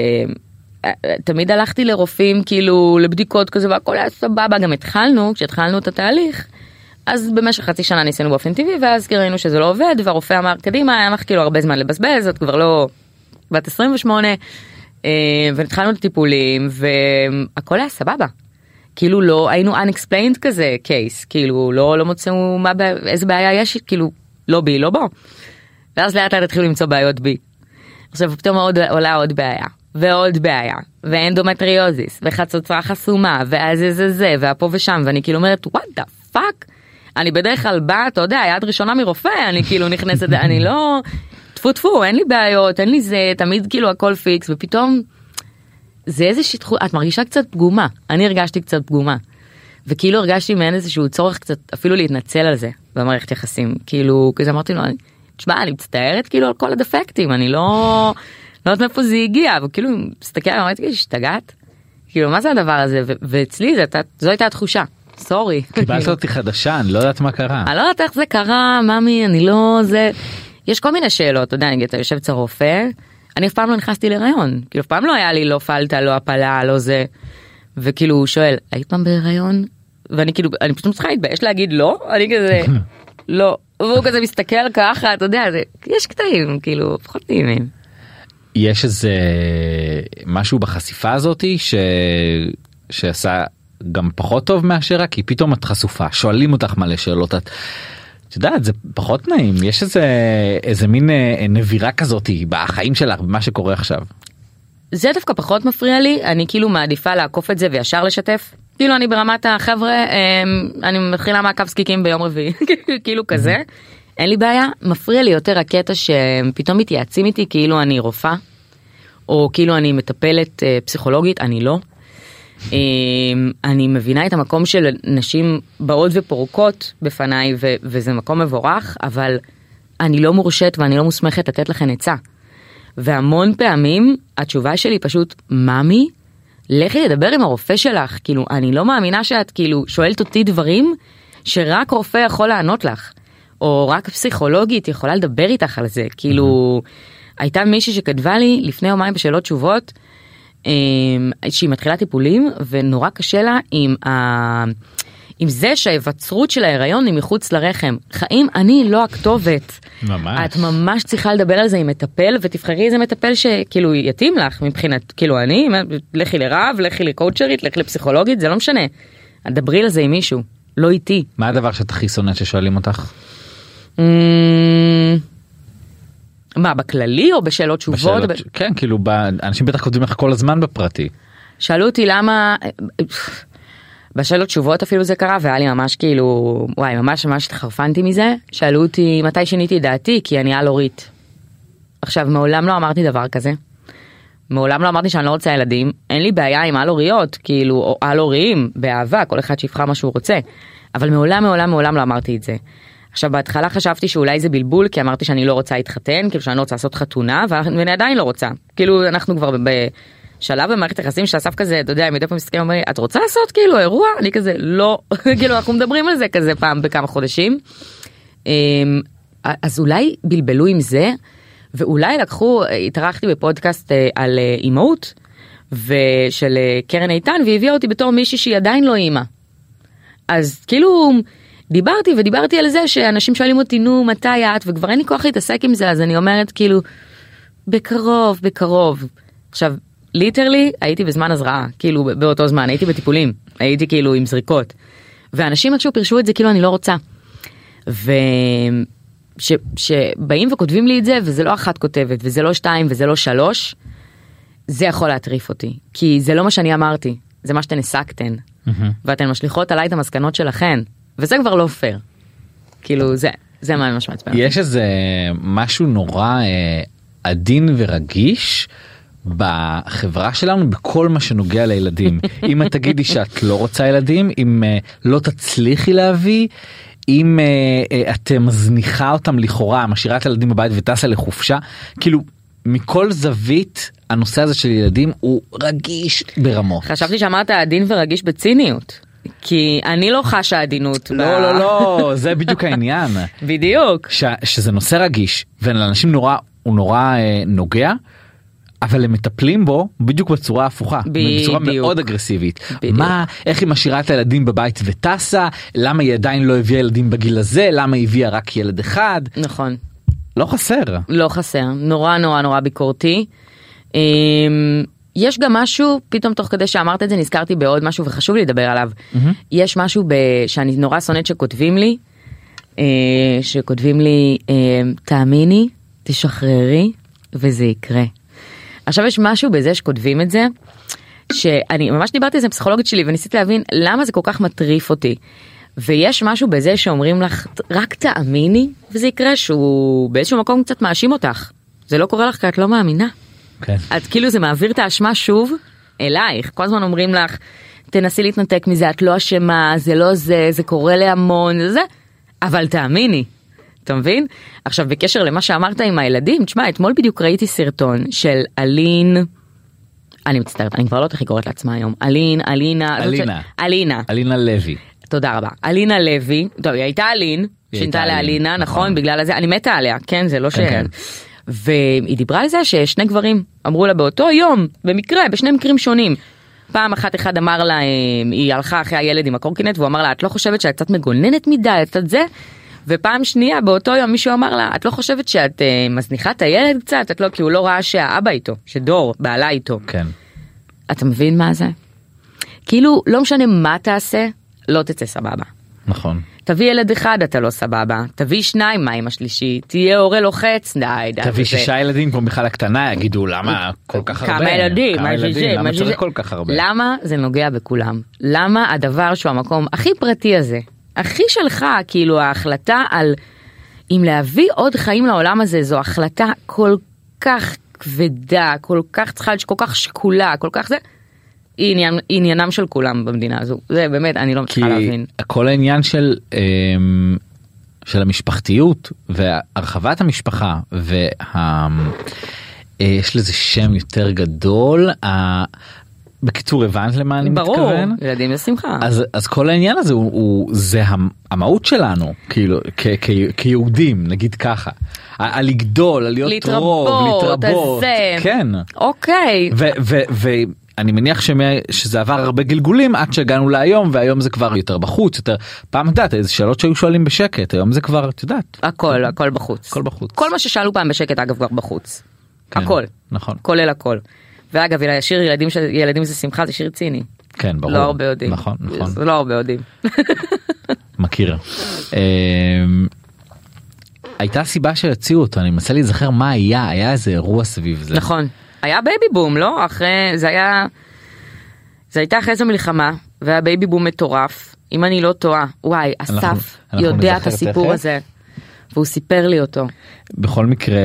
Speaker 3: תמיד הלכתי לרופאים כאילו לבדיקות כזה והכל היה סבבה, גם כשהתחלנו את התהליך, אז במשך חצי שנה ניסינו באופן טבעי, ואז ראינו שזה לא עובד, והרופא אמר קדימה, היה לך כאילו הרבה זמן לבזבז, את כבר לא בת 28, והתחלנו את הטיפולים, והכל היה סבבה. כאילו לא, היינו unexplained כזה קייס, כאילו לא מוצאו איזה בעיה יש, כאילו לא בי, לא בו. ואז לאט לאט התחילו למצוא בעיות בי. עכשיו פתאום עולה עוד בעיה, ועוד בעיה, ואנדומטריוזיס, וחצוצרה חסומה, ואז זה, והפה ושם, ואני כאילו אומרת, what the fuck? אני בדרך כלל באה, אתה יודע, יד ראשונה מרופא, אני כאילו נכנסת, אני לא, טפו, אין לי בעיות, אין לי זה, תמיד כאילו הכל פיקס, ופתאום, זה איזושהי תחושה, את מרגישה קצת פגומה, אני הרגשתי קצת פגומה, וכאילו הרגשתי מעין איזשהו צורך קצת, אפילו להתנצל על זה, במערכת יחסים, כאילו, כזה אמרתי לו, תשמע, אני מצטערת כאילו על כל הדפקטים, אני לא יודעת מאיפה זה הגיע, וכאילו, מסתכל, אמרתי, השתגעת? כאילו, מה זה הדבר הזה? ואצלי זו הייתה התחושה. סורי.
Speaker 2: קיבלת אותי חדשה, אני לא יודעת מה קרה.
Speaker 3: אני לא יודעת איך זה קרה, ממי, אני לא, זה, יש כל מיני שאלות, אתה יודע, אתה יושב אצל רופא, אני אף פעם לא נכנסתי להיריון, כאילו אף פעם לא היה לי לא פלטה, לא הפלה, לא זה, וכאילו הוא שואל, היית פעם בהיריון? ואני כאילו, אני פשוט צריכה להתבייש להגיד לא, אני כזה, לא, והוא כזה מסתכל ככה, אתה יודע, יש קטעים, כאילו, פחות נעימים.
Speaker 2: יש איזה משהו בחשיפה הזאת שעשה גם פחות טוב מאשר, כי פתאום את חשופה, שואלים אותך מלא שאלות, את יודעת, זה פחות נעים, יש איזה מין נבירה כזאת בחיים שלך, במה שקורה עכשיו.
Speaker 3: זה דווקא פחות מפריע לי, אני כאילו מעדיפה לעקוף את זה וישר לשתף, כאילו אני ברמת החבר'ה, אני מתחילה מעקב זקיקים ביום רביעי, כאילו כזה, אין לי בעיה, מפריע לי יותר הקטע שפתאום מתייעצים איתי כאילו אני רופאה, או כאילו אני מטפלת פסיכולוגית, אני לא. אני מבינה את המקום של נשים באות ופורקות בפניי, וזה מקום מבורך, אבל אני לא מורשת ואני לא מוסמכת לתת לכן עצה. והמון פעמים התשובה שלי פשוט, ממי, לכי לדבר עם הרופא שלך, כאילו אני לא מאמינה שאת כאילו שואלת אותי דברים שרק רופא יכול לענות לך, או רק פסיכולוגית יכולה לדבר איתך על זה, כאילו הייתה מישהי שכתבה לי לפני יומיים בשאלות תשובות, שהיא מתחילה טיפולים ונורא קשה לה עם זה שההיווצרות של ההיריון היא מחוץ לרחם. חיים, אני לא הכתובת.
Speaker 2: ממש.
Speaker 3: את ממש צריכה לדבר על זה עם מטפל, ותבחרי איזה מטפל שכאילו יתאים לך מבחינת, כאילו אני, לכי לרב, לכי לקואוצ'רית, לכי לפסיכולוגית, זה לא משנה. דברי על זה עם מישהו, לא איתי.
Speaker 2: מה הדבר שאת הכי שונאת ששואלים אותך?
Speaker 3: מה, בכללי או בשאלות תשובות?
Speaker 2: כן, כאילו, אנשים בטח כותבים לך כל הזמן בפרטי.
Speaker 3: שאלו אותי למה, בשאלות תשובות אפילו זה קרה, והיה לי ממש כאילו, וואי, ממש התחרפנתי מזה. שאלו אותי מתי שיניתי דעתי, כי אני על-הורית. עכשיו, מעולם לא אמרתי דבר כזה. מעולם לא אמרתי שאני לא רוצה ילדים. אין לי בעיה עם על-הוריות, כאילו, או על-הוריים, באהבה, כל אחד שיבחר מה שהוא רוצה. אבל מעולם לא אמרתי את זה. עכשיו בהתחלה חשבתי שאולי זה בלבול, כי אמרתי שאני לא רוצה להתחתן, כאילו שאני לא רוצה לעשות חתונה, ואני עדיין לא רוצה. כאילו אנחנו כבר בשלב במערכת היחסים שאסף כזה, אתה יודע, מדי פעם מסתכלים ואומרים, את רוצה לעשות כאילו אירוע? אני כזה, לא. כאילו אנחנו מדברים על זה כזה פעם בכמה חודשים. אז אולי בלבלו עם זה, ואולי התארחתי בפודקאסט על אימהות, ושל קרן איתן, והביאה אותי בתור מישהי שהיא עדיין לא אימא. אז כאילו דיברתי על זה שאנשים שואלים אותי, נו, מתי את? וכבר אין לי כוח להתעסק עם זה, אז אני אומרת כאילו, בקרוב. עכשיו, ליטרלי, הייתי בזמן הזרעה, כאילו באותו זמן, הייתי בטיפולים, הייתי כאילו עם זריקות. ואנשים איכשהו פרשו את זה כאילו אני לא רוצה. שבאים וכותבים לי את זה, וזה לא אחת כותבת, וזה לא 2 וזה לא 3, זה יכול להטריף אותי. כי זה לא מה שאני אמרתי, זה מה שאתן הסקתן. ואתן משליחות עליי את המסקנות שלכן. וזה כבר לא פייר. כאילו זה מה מעצבן.
Speaker 2: יש איזה משהו נורא עדין ורגיש בחברה שלנו בכל מה שנוגע לילדים. אם את תגידי שאת לא רוצה ילדים, אם לא תצליחי להביא, אם את מזניחה אותם לכאורה, משאירה את הילדים בבית וטסה לחופשה, כאילו מכל זווית הנושא הזה של ילדים הוא רגיש ברמות.
Speaker 3: חשבתי שאמרת עדין ורגיש בציניות. כי אני לא חשה עדינות.
Speaker 2: לא, זה בדיוק העניין.
Speaker 3: בדיוק.
Speaker 2: שזה נושא רגיש, ולאנשים הוא נורא נוגע, אבל הם מטפלים בו בדיוק בצורה הפוכה, בצורה מאוד אגרסיבית. מה, איך היא משאירה את הילדים בבית וטסה, למה היא עדיין לא הביאה ילדים בגיל הזה, למה היא הביאה רק ילד אחד.
Speaker 3: נכון.
Speaker 2: לא חסר.
Speaker 3: לא חסר, נורא נורא נורא ביקורתי. יש גם משהו, פתאום תוך כדי שאמרת את זה נזכרתי בעוד משהו וחשוב לי לדבר עליו. יש משהו שאני נורא שונאת שכותבים לי, תאמיני, תשחררי וזה יקרה. עכשיו יש משהו בזה שכותבים את זה, שאני ממש דיברתי על זה עם פסיכולוגית שלי וניסיתי להבין למה זה כל כך מטריף אותי. ויש משהו בזה שאומרים לך, רק תאמיני וזה יקרה, שהוא באיזשהו מקום קצת מאשים אותך. זה לא קורה לך כי את לא מאמינה.
Speaker 2: כן.
Speaker 3: את כאילו זה מעביר את האשמה שוב אלייך. כל הזמן אומרים לך, תנסי להתנתק מזה, את לא אשמה, זה לא זה, זה קורה להמון, זה, אבל תאמיני. אתה מבין? עכשיו בקשר למה שאמרת עם הילדים, תשמע, אתמול בדיוק ראיתי סרטון של אלין, אני מצטערת, אני כבר לא איך היא קוראת לעצמה היום, אלינה
Speaker 2: לוי.
Speaker 3: תודה רבה. אלינה לוי, טוב, היא הייתה אלין, שינתה לאלינה, נכון, בגלל זה, אני מתה עליה, כן, זה לא שאין. והיא דיברה על זה ששני גברים אמרו לה באותו יום, במקרה, בשני מקרים שונים. פעם אחת אחד אמר לה, היא הלכה אחרי הילד עם הקורקינט, והוא אמר לה, את לא חושבת שאת קצת מגוננת מדי, את זה? ופעם שנייה, באותו יום מישהו אמר לה, את לא חושבת שאת מזניחה את הילד קצת? את לא, כי הוא לא ראה שהאבא איתו, שדור, בעלה איתו.
Speaker 2: כן.
Speaker 3: אתה מבין מה זה? כאילו, לא משנה מה תעשה, לא תצא סבבה.
Speaker 2: נכון.
Speaker 3: תביא ילד אחד, אתה לא סבבה. תביא שניים, מה עם השלישי? תהיה הורה לוחץ, די.
Speaker 2: תביא 6 ילדים כמו בכלל הקטנה, יגידו למה כל כך הרבה.
Speaker 3: כמה ילדים,
Speaker 2: למה צריך כל כך הרבה?
Speaker 3: למה זה נוגע בכולם? למה הדבר שהוא המקום הכי פרטי הזה, הכי שלך, כאילו ההחלטה על אם להביא עוד חיים לעולם הזה, זו החלטה כל כך כבדה, כל כך צריכה, כל כך שקולה, כל כך זה, עניינם של כולם במדינה הזו. זה באמת, אני לא מצליחה להבין.
Speaker 2: כי כל העניין של המשפחתיות והרחבת המשפחה, יש לזה שם יותר גדול, בקיצור הבנת למה אני מתכוון?
Speaker 3: ברור, ילדים לשמחה.
Speaker 2: אז כל העניין הזה זה המהות שלנו, כאילו, כיהודים, נגיד ככה. על לגדול, על להיות רוב, להתרבות. כן.
Speaker 3: אוקיי.
Speaker 2: ואני מניח שזה עבר הרבה גלגולים עד שהגענו להיום, והיום זה כבר יותר בחוץ, יותר, פעם יודעת, איזה שאלות שהיו שואלים בשקט, היום זה כבר, את יודעת.
Speaker 3: הכל בחוץ.
Speaker 2: הכל בחוץ.
Speaker 3: כל מה ששאלו פעם בשקט, אגב, כבר בחוץ. הכל.
Speaker 2: נכון.
Speaker 3: כולל הכל. ואגב, שיר ילדים זה שמחה, זה שיר ציני.
Speaker 2: כן, ברור.
Speaker 3: לא הרבה יודעים.
Speaker 2: נכון.
Speaker 3: זה לא הרבה יודעים.
Speaker 2: מכיר. הייתה סיבה שהציעו אותו, אני מנסה להיזכר מה היה איזה אירוע סביב זה.
Speaker 3: נכון. היה בייבי בום, לא? זה הייתה אחרי זו מלחמה, והיה בייבי בום מטורף. אם אני לא טועה, וואי, אסף יודע את הסיפור הזה, והוא סיפר לי אותו.
Speaker 2: בכל מקרה,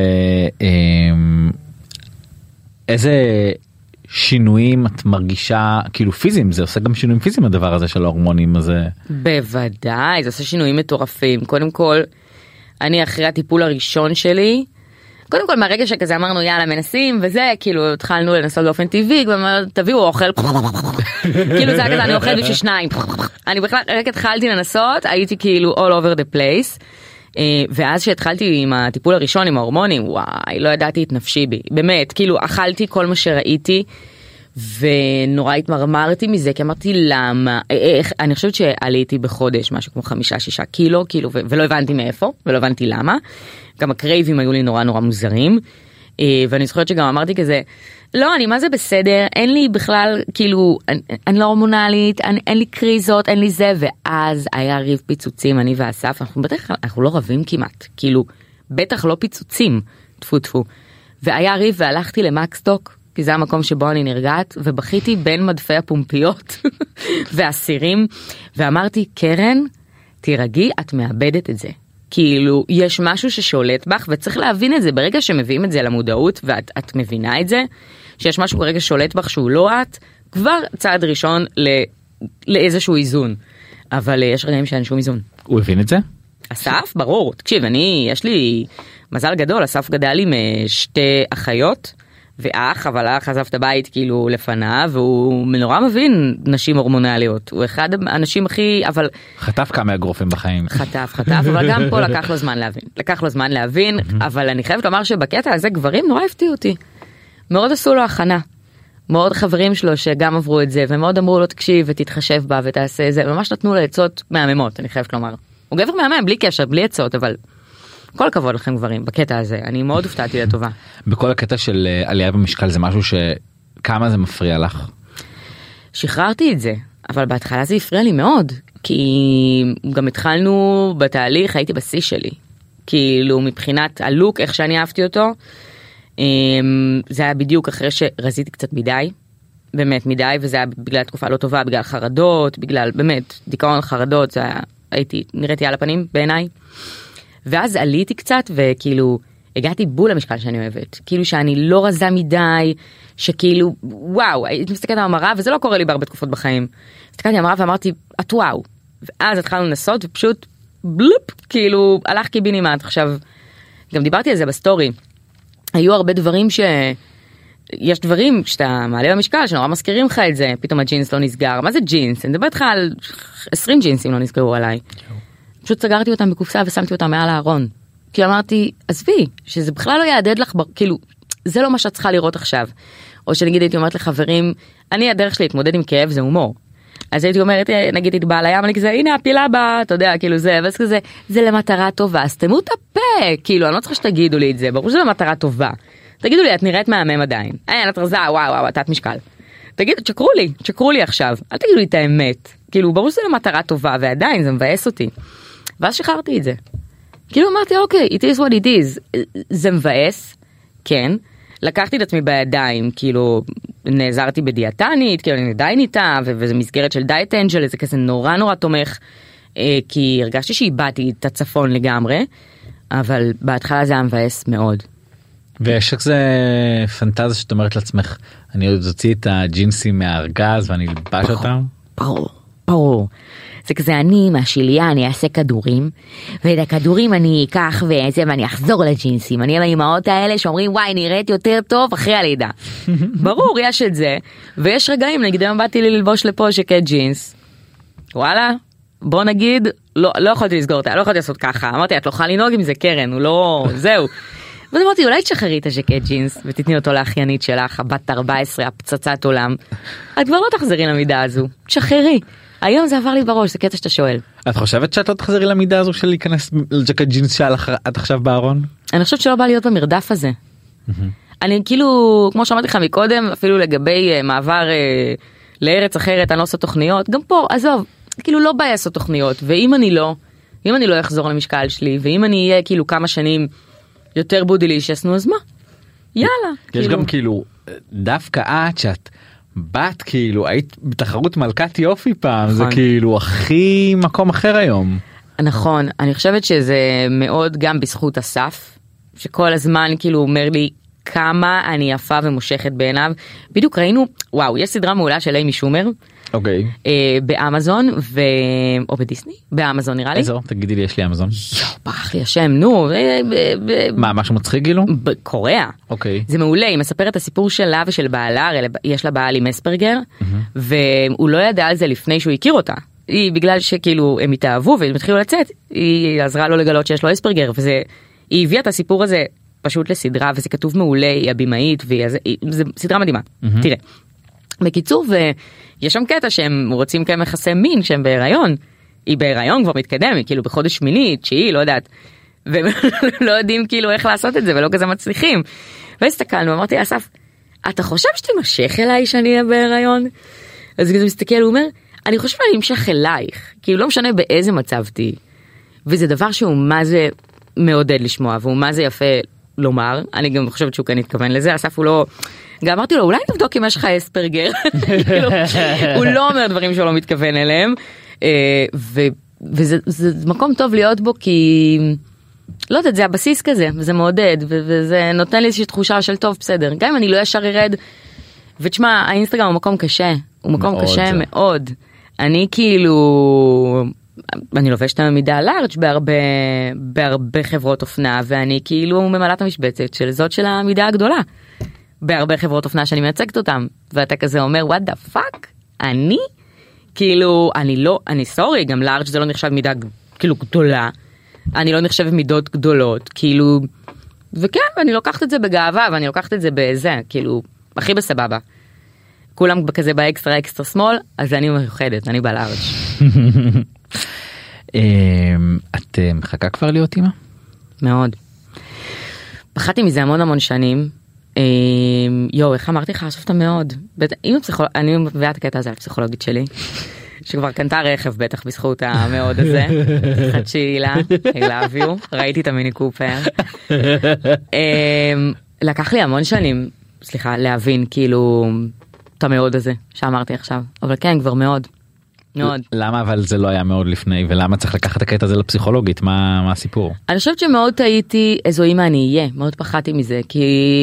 Speaker 2: איזה שינויים את מרגישה, כאילו פיזיים, זה עושה גם שינויים פיזיים הדבר הזה של ההורמונים הזה?
Speaker 3: בוודאי, זה עושה שינויים מטורפים. קודם כל, אני אחרי הטיפול הראשון שלי, קודם כל מהרגע שכזה אמרנו יאללה מנסים וזה, כאילו התחלנו לנסות באופן טבעי, תביאו אוכל, כאילו זה היה כזה, אני אוכל בשביל 2, אני בכלל רק התחלתי לנסות, הייתי כאילו all over the place, ואז שהתחלתי עם הטיפול הראשון עם ההורמונים, וואי, לא ידעתי את נפשי בי, באמת, כאילו אכלתי כל מה שראיתי, ונורא התמרמרתי מזה, כי אמרתי למה, אני חושבת שעליתי בחודש משהו כמו 5-6 קילו, כאילו, ולא הבנתי מאיפה, ולא הבנתי למה, גם הקרייבים היו לי נורא נורא מוזרים, ואני זוכרת שגם אמרתי כזה, לא, אני מה זה בסדר, אין לי בכלל, כאילו, אני לא הורמונלית, אין לי קריזות, אין לי זה, ואז היה ריב פיצוצים, אני ואסף, אנחנו לא רבים כמעט, כאילו, בטח לא פיצוצים, טפו טפו, והיה ריב והלכתי למקסטוק, כי זה המקום שבו אני נרגעת, ובכיתי בין מדפי הפומפיות והסירים, ואמרתי, קרן, תירגי, את מאבדת את זה. כאילו, יש משהו ששולט בך, וצריך להבין את זה, ברגע שמביאים את זה למודעות, ואת מבינה את זה, שיש משהו ברגע ששולט בך שהוא לא את, כבר צעד ראשון לאיזשהו איזון. אבל יש רגעים שאין שום איזון.
Speaker 2: הוא הבין את זה?
Speaker 3: אסף, ברור. תקשיב, יש לי מזל גדול, אסף גדל לי משתי אחיות, ואח, אבל האח עזב את הבית כאילו לפניו, והוא נורא מבין נשים הורמונליות. הוא אחד האנשים הכי, אבל...
Speaker 2: חטף כמה אגרופים בחיים.
Speaker 3: חטף, אבל גם פה לקח לו זמן להבין. אבל אני חייבת לומר שבקטע הזה גברים נורא הפתיעו אותי. מאוד עשו לו הכנה. מאוד חברים שלו שגם עברו את זה, ומאוד אמרו לו תקשיב ותתחשב בה ותעשה זה, ממש נתנו לו עצות מהממות, אני חייבת לומר. הוא גבר מהמם, בלי קשר, בלי עצות, אבל כל הכבוד לכם גברים, בקטע הזה, אני מאוד הופתעתי לטובה.
Speaker 2: בכל הקטע של עלייה במשקל זה משהו כמה זה מפריע לך?
Speaker 3: שחררתי את זה, אבל בהתחלה זה הפריע לי מאוד, כי גם התחלנו בתהליך, הייתי בשיא שלי. כאילו מבחינת הלוק, איך שאני אהבתי אותו, זה היה בדיוק אחרי שרזיתי קצת מדי, באמת מדי, וזה היה בגלל תקופה לא טובה, בגלל חרדות, בגלל באמת דיכאון חרדות, זה היה, נראיתי על הפנים בעיניי, ואז עליתי קצת וכאילו הגעתי בול למשקל שאני אוהבת, כאילו שאני לא רזה מדי, שכאילו וואו, הייתי מסתכלת על המראה, וזה לא קורה לי בהרבה תקופות בחיים, הסתכלתי על המראה ואמרתי את וואו, ואז התחלנו לנסות ופשוט בלופ, כאילו הלך קיבינימט. עכשיו גם דיברתי על זה בסטורי, היו הרבה דברים יש דברים שאתה מעלה במשקל שנורא מזכירים לך את זה, פתאום הג'ינס לא נסגר. מה זה ג'ינס? אני מדברת לך על 20 ג'ינסים לא נסגרו עליי. פשוט סגרתי אותם בקופסה ושמתי אותם מעל הארון. כי אמרתי, עזבי, שזה בכלל לא יעדד לך, כאילו, זה לא מה שאת צריכה לראות עכשיו. או שנגיד הייתי אומרת לחברים, הדרך שלי להתמודד עם כאב זה הומור. אז הייתי אומרת, נגיד הייתי באה לים, אני כזה, הנה הפילה בה, אתה יודע, כאילו זה, ואז כזה, זה למטרה טובה, אז תמו את הפה, כאילו, אני לא צריכה שתגידו לי את זה, ברור שזה למטרה טובה. תגידו לי, את נראית מהמם עדיין. את רזה, וואו, תת משקל. תגידו, תשקרו לי עכשיו, אל תגידו לי את האמת. כאילו, ברור שזה למטרה טובה, ועדיין זה מבאס אותי. ואז שחררתי את זה. כאילו אמרתי, אוקיי, it is what it is. זה מבאס, כן. לקחתי את עצמי בידיים, כאילו, נעזרתי בדיאטנית, כאילו, אני עדיין איתה, וזה מסגרת של דייט אנג'ל, זה כזה נורא תומך, כי הרגשתי שאיבדתי את הצפון לגמרי, אבל בהתחלה זה היה מבאס מאוד.
Speaker 2: ויש כזה פנטזיה שאת אומרת לעצמך, אני עוד אוציא את הג'ינסים מהארגז ואני אלבש אותם?
Speaker 3: ברור. זה כזה אני מהשיליה, אני אעשה כדורים, ואת הכדורים אני אקח וזה, ואני אחזור לג'ינסים. אני אלה האימהות האלה שאומרים, וואי, נראית יותר טוב אחרי הלידה. ברור, יש את זה. ויש רגעים, נגיד, היום באתי לי ללבוש לפה שקט ג'ינס. וואלה, בוא נגיד, לא יכולתי לסגור אותה, לא יכולתי לעשות ככה. אמרתי, את לא יכולה לנהוג עם זה קרן, הוא לא, זהו. ואז אמרתי, אולי תשחררי את הז'קט ג'ינס ותתני אותו לאחיינית שלך, הבת 14, הפצצת עולם. את כבר לא תחזרי למידה הזו, תשחררי. היום זה עבר לי בראש, זה קטע שאתה שואל.
Speaker 2: את חושבת שאת לא תחזרי למידה הזו של להיכנס לז'קט ג'ינס שעלך עד עכשיו בארון?
Speaker 3: אני חושבת שלא בא להיות במרדף הזה. אני כאילו, כמו שאמרתי לך מקודם, אפילו לגבי מעבר לארץ אחרת, אני לא עושה תוכניות, גם פה, עזוב, כאילו לא בא לעשות תוכניות, ואם אני לא אחזור למשקל שלי, ואם אני אהיה כאילו כמה שנים יותר בודילישס, נו אז מה? יאללה.
Speaker 2: יש גם כאילו, דווקא את שאת בת כאילו, היית בתחרות מלכת יופי פעם, זה כאילו הכי מקום אחר היום.
Speaker 3: נכון, אני חושבת שזה מאוד גם בזכות אסף, שכל הזמן כאילו אומר לי כמה אני יפה ומושכת בעיניו. בדיוק ראינו, וואו, יש סדרה מעולה של אימי שומר.
Speaker 2: אוקיי.
Speaker 3: באמזון או בדיסני? באמזון נראה לי.
Speaker 2: איזו? תגידי לי, יש לי אמזון.
Speaker 3: ברח לי השם, נו.
Speaker 2: מה, משהו מצחיק גילו?
Speaker 3: בקוריאה.
Speaker 2: אוקיי.
Speaker 3: זה מעולה, היא מספרת את הסיפור שלה ושל בעלה, הרי יש לה בעל עם אספרגר, והוא לא ידע על זה לפני שהוא הכיר אותה. היא, בגלל שכאילו הם התאהבו והם התחילו לצאת, היא עזרה לו לגלות שיש לו אספרגר, והיא הביאה את הסיפור הזה פשוט לסדרה, וזה כתוב מעולה, היא הבימאית, זה סדרה מדהימה. תראה. בקיצור, ויש שם קטע שהם רוצים כאלה יחסי מין כשהם בהיריון. היא בהיריון כבר מתקדם, היא כאילו בחודש שמיני, תשיעי, לא יודעת. והם לא יודעים כאילו איך לעשות את זה, ולא כזה מצליחים. והסתכלנו, אמרתי, אסף, אתה חושב שתימשך אליי שאני אהיה בהיריון? אז הוא מסתכל, הוא אומר, אני חושב שאני אמשך אלייך. כאילו לא משנה באיזה מצב תהי. וזה דבר שהוא מה זה מעודד לשמוע, והוא מה זה יפה לומר. אני גם חושבת שהוא כאן התכוון לזה, אסף הוא לא... גם אמרתי לו, אולי נבדוק אם יש לך אספרגר. הוא לא אומר דברים שהוא לא מתכוון אליהם. וזה מקום טוב להיות בו כי לא יודעת, זה הבסיס כזה, וזה מעודד, וזה נותן לי איזושהי תחושה של טוב, בסדר. גם אם אני לא ישר ירד, ותשמע, האינסטגרם הוא מקום קשה, הוא מקום קשה מאוד. אני כאילו, אני לובשת המידה לארג' בהרבה חברות אופנה, ואני כאילו ממלאת המשבצת של זאת של המידה הגדולה. בהרבה חברות אופנה שאני מייצגת אותם, ואתה כזה אומר, what the fuck? אני? כאילו, אני סורי, גם לארג' זה לא נחשב מידה כאילו גדולה. אני לא נחשבת מידות גדולות, כאילו, וכן, ואני לוקחת את זה בגאווה, ואני לוקחת את זה בזה, כאילו, הכי בסבבה. כולם כזה באקסטרה אקסטרה שמאל, אז אני מיוחדת, אני בלארג'.
Speaker 2: את מחכה כבר להיות אמא?
Speaker 3: מאוד. פחדתי מזה המון שנים. איך אמרתי לך, חשבת מאוד. אני מביאה את הקטע הזה על הפסיכולוגית שלי. שכבר קנתה רכב בטח בזכות המאוד הזה. חדשי לה, I love you, ראיתי את המיני קופר. לקח לי המון שנים, להבין כאילו את המאוד הזה שאמרתי עכשיו. אבל כן, כבר מאוד. מאוד.
Speaker 2: למה אבל זה לא היה מאוד לפני, ולמה צריך לקחת את הקטע הזה לפסיכולוגית? מה הסיפור? אני
Speaker 3: חושבת שמאוד טעיתי איזו אמא אני אהיה, מאוד פחדתי מזה, כי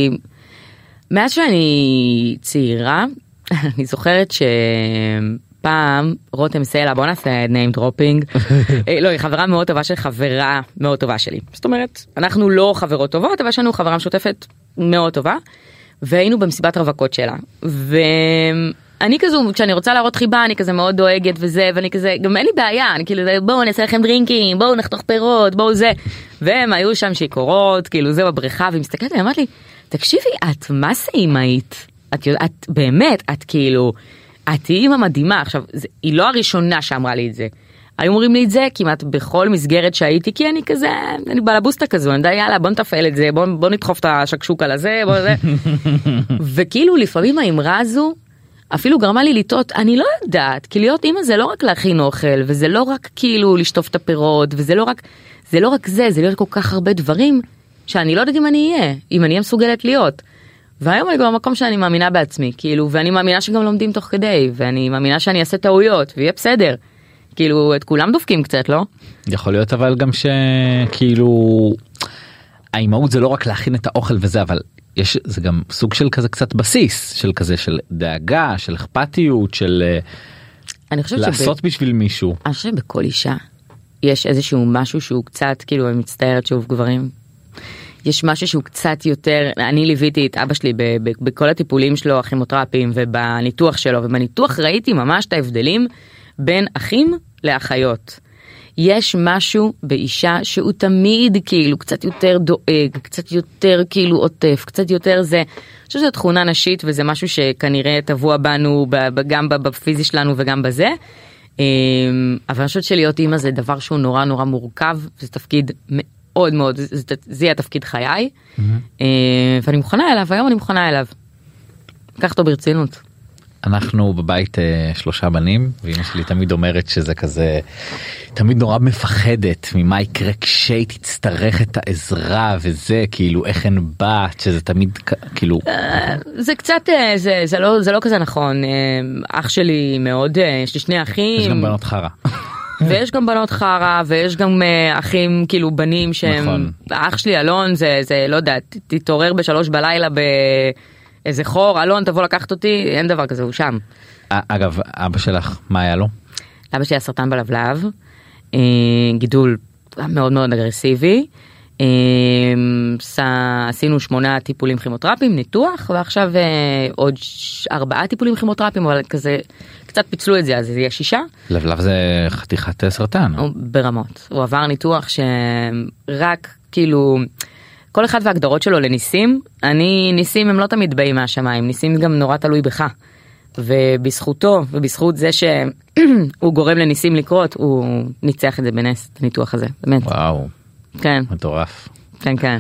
Speaker 3: מאז שאני צעירה, אני זוכרת פעם רותם סלע, בוא נעשה name dropping, לא, היא חברה מאוד טובה של חברה מאוד טובה שלי. זאת אומרת, אנחנו לא חברות טובות, אבל יש לנו חברה משותפת מאוד טובה, והיינו במסיבת רווקות שלה. ואני כזו, כשאני רוצה להראות חיבה, אני כזה מאוד דואגת וזה, ואני כזה, גם אין לי בעיה, אני כאילו, בואו נעשה לכם דרינקים, בואו נחתוך פירות, בואו זה. והם היו שם שיקורות, כאילו זה בבריכה, והיא מסתכלת, היא אמרת לי, תקשיבי, את מה זה אמאית? את באמת, את כאילו, את היא אימא מדהימה. עכשיו, היא לא הראשונה שאמרה לי את זה. היו אומרים לי את זה כמעט בכל מסגרת שהייתי, כי אני כזה, אני בלבוסטה כזו, אני יודע, יאללה, בוא נתפעל את זה, בוא נדחוף את השקשוק על הזה, בוא זה. וכאילו, לפעמים האמרה הזו, אפילו גרמה לי לטעות, אני לא יודעת, כי להיות אימא זה לא רק להכין אוכל, וזה לא רק כאילו לשטוף את הפירות, וזה לא רק זה, זה להיות כל כך הרבה דברים, שאני לא יודעת אם אני אהיה מסוגלת להיות. והיום אני גם במקום שאני מאמינה בעצמי, כאילו, ואני מאמינה שגם לומדים תוך כדי, ואני מאמינה שאני אעשה טעויות, ויהיה בסדר. כאילו, את כולם דופקים קצת, לא?
Speaker 2: יכול להיות אבל גם שכאילו, האימהות זה לא רק להכין את האוכל וזה, אבל זה גם סוג של כזה קצת בסיס, של כזה, של דאגה, של אכפתיות, של לעשות בשביל מישהו.
Speaker 3: אני חושבת שבכל אישה יש איזשהו משהו שהוא קצת, כאילו, אני מצטערת שוב גברים, יש משהו שהוא קצת יותר, אני ליוויתי את אבא שלי בכל הטיפולים שלו, הכימותרפיים, ובניתוח שלו, ובניתוח ראיתי ממש את ההבדלים בין אחים לאחיות. יש משהו באישה שהוא תמיד כאילו קצת יותר דואג, קצת יותר כאילו עוטף, קצת יותר זה, אני חושבת שזו תכונה נשית, וזה משהו שכנראה טבוע בנו, גם בפיזי שלנו וגם בזה. אבל אני חושבת שלהיות אימא זה דבר שהוא נורא נורא מורכב, זה תפקיד מאוד מאוד, זה יהיה תפקיד חיי, ואני מוכנה אליו, היום אני מוכנה אליו. קח אותו ברצינות.
Speaker 2: אנחנו בבית 3 בנים, ואמא שלי תמיד אומרת שזה כזה, תמיד נורא מפחדת ממה יקרה כשהיא תצטרך את העזרה, וזה כאילו איך הן בת, שזה תמיד כאילו...
Speaker 3: זה קצת, זה לא כזה נכון. אח שלי מאוד, יש לי 2 אחים.
Speaker 2: יש גם בנות חרה.
Speaker 3: ויש גם בנות חרה, ויש גם אחים, כאילו בנים שהם, נכון. אח שלי אלון, זה לא יודע, תתעורר ב3 בלילה באיזה חור, אלון תבוא לקחת אותי, אין דבר כזה, הוא שם.
Speaker 2: אגב, אבא שלך, מה היה לו?
Speaker 3: אבא שלי היה סרטן בלבלב, גידול מאוד מאוד אגרסיבי, עשינו 8 טיפולים כימותרפיים, ניתוח, ועכשיו עוד 4 טיפולים כימותרפיים, אבל כזה, קצת פיצלו את זה, אז זה יהיה 6.
Speaker 2: לבלב זה חתיכת סרטן.
Speaker 3: ברמות. הוא עבר ניתוח שרק כאילו, כל אחד והגדרות שלו לניסים, ניסים הם לא תמיד באים מהשמיים, ניסים גם נורא תלוי בך. ובזכותו, ובזכות זה שהוא גורם לניסים לקרות, הוא ניצח את זה בנס, את הניתוח הזה, באמת.
Speaker 2: וואו.
Speaker 3: כן.
Speaker 2: מטורף.
Speaker 3: כן, כן.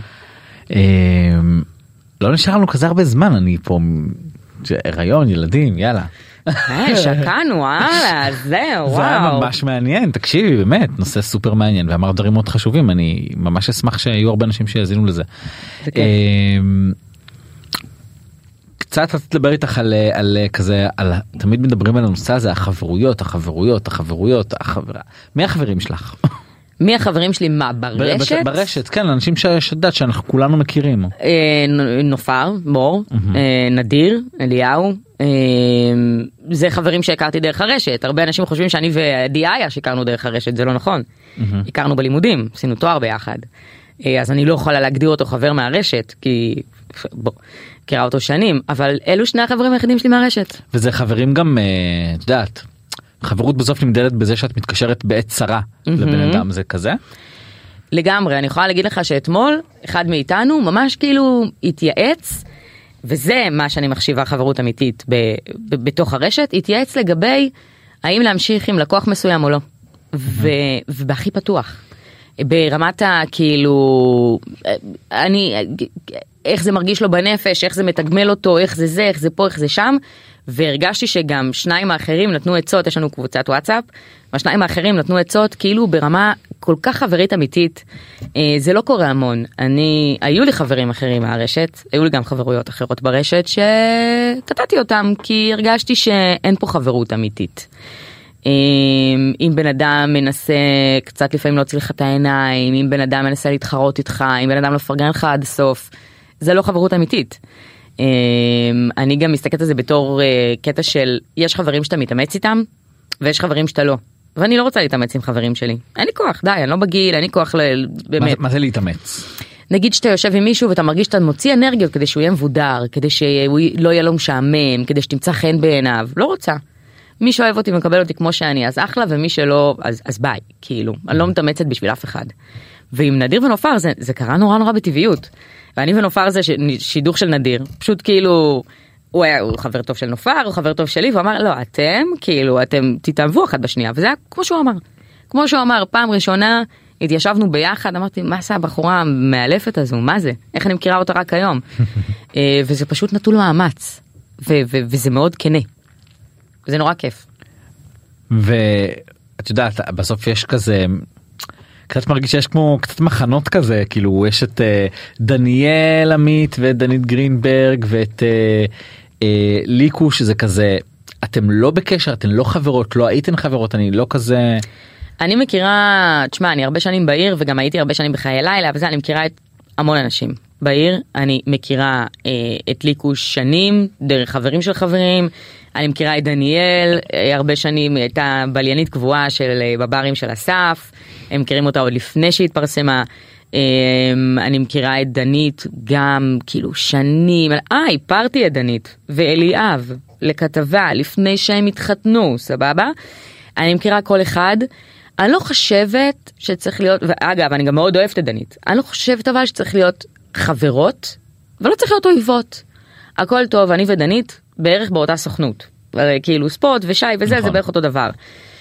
Speaker 2: לא נשאר לנו כזה הרבה זמן, אני פה, הריון, ילדים, יאללה.
Speaker 3: שקענו, זהו, וואו.
Speaker 2: זה היה ממש מעניין, תקשיבי, באמת, נושא סופר מעניין, ואמר דברים מאוד חשובים, אני ממש אשמח שיהיו הרבה אנשים שיאזינו לזה. קצת לדבר איתך על כזה, תמיד מדברים על הנושא הזה, החברויות. מי החברים שלך?
Speaker 3: מי החברים שלי? מה, ברשת?
Speaker 2: ברשת, כן, אנשים שדעת שאנחנו כולנו מכירים.
Speaker 3: נופר, מור, נדיר, אליהו, זה חברים שהכרתי דרך הרשת. הרבה אנשים חושבים שאני ודיאיה שהכרנו דרך הרשת, זה לא נכון. הכרנו בלימודים, עשינו תואר ביחד. אז אני לא יכולה להגדיר אותו חבר מהרשת, כי הכירה אותו שנים, אבל אלו שני החברים היחידים שלי מהרשת.
Speaker 2: וזה חברים גם, את יודעת, חברות בסוף נמדדת בזה שאת מתקשרת בעת צרה לבן אדם, זה כזה?
Speaker 3: לגמרי, אני יכולה להגיד לך שאתמול, אחד מאיתנו ממש כאילו התייעץ, וזה מה שאני מחשיבה חברות אמיתית בתוך הרשת, התייעץ לגבי האם להמשיך עם לקוח מסוים או לא. ובהכי פתוח. ברמת כאילו, איך זה מרגיש לו בנפש, איך זה מתגמל אותו, איך זה, איך זה פה, איך זה שם, והרגשתי שגם שניים האחרים נתנו עצות, יש לנו קבוצת וואטסאפ, והשניים האחרים נתנו עצות כאילו ברמה כל כך חברית אמיתית, זה לא קורה המון. היו לי חברים אחרים מהרשת, היו לי גם חברויות אחרות ברשת, שקטעתי אותם, כי הרגשתי שאין פה חברות אמיתית. אם בן אדם מנסה קצת לפעמים להוציא לך את העיניים, אם בן אדם מנסה להתחרות איתך, אם בן אדם לא פרגן לך עד הסוף, זה לא חברות אמיתית. אני גם מסתכלת על זה בתור קטע של יש חברים שאתה מתאמץ איתם ויש חברים שאתה לא, ואני לא רוצה להתאמץ עם חברים שלי, אין לי כוח, די, אני לא בגיל, אין לי כוח באמת.
Speaker 2: מה זה להתאמץ?
Speaker 3: נגיד שאתה יושב עם מישהו ואתה מרגיש שאתה מוציא אנרגיות כדי שהוא יהיה מבודר, כדי שהוא לא יהיה לו משעמם, כדי שתמצא חן בעיניו, לא רוצה. מי שאוהב אותי מקבל אותי כמו שאני, אז אחלה, ומי שלא, אז ביי, כאילו, אני לא מתאמצת בשביל אף אחד. ועם נדיר ונופר זה קרה נורא בטבעיות. ואני ונופר זה שידוך של נדיר, פשוט כאילו, הוא חבר טוב של נופר, הוא חבר טוב שלי, והוא אמר, לא, אתם תתאהבו אחד בשנייה, וזה היה כמו שהוא אמר. כמו שהוא אמר, פעם ראשונה, התיישבנו ביחד, אמרתי, מה זה הבחורה המאלפת הזו, מה זה? איך אני מכירה אותה רק היום? וזה פשוט נטול מאמץ, וזה מאוד כנה. וזה נורא כיף.
Speaker 2: ואת יודעת, בסוף יש כזה, קצת מרגיש שיש כמו קצת מחנות כזה, כאילו יש את דניאל עמית ואת דנית גרינברג ואת ליקו, שזה כזה, אתם לא בקשר, אתן לא חברות, לא הייתן חברות, אני לא כזה.
Speaker 3: אני מכירה, תשמע, אני הרבה שנים בעיר וגם הייתי הרבה שנים בחיי לילה, וזה אני מכירה את המון אנשים בעיר. אני מכירה את ליקו שנים, דרך חברים של חברים, אני מכירה את דניאל, הרבה שנים הייתה בליינית קבועה בברים של אסף, הם מכירים אותה עוד לפני שהתפרסמה. אני מכירה את דנית גם כאילו שנים, הפרתי את דנית ואליאב לכתבה לפני שהם התחתנו, סבבה? אני מכירה כל אחד, אני לא חושבת שצריך להיות, ואגב אני גם מאוד אוהבת את דנית, אני לא חושבת אבל שצריך להיות חברות, ולא צריך להיות אויבות. הכל טוב, אני ודנית בערך באותה סוכנות, כאילו ספורט ושי וזה, נכון. זה בערך אותו דבר.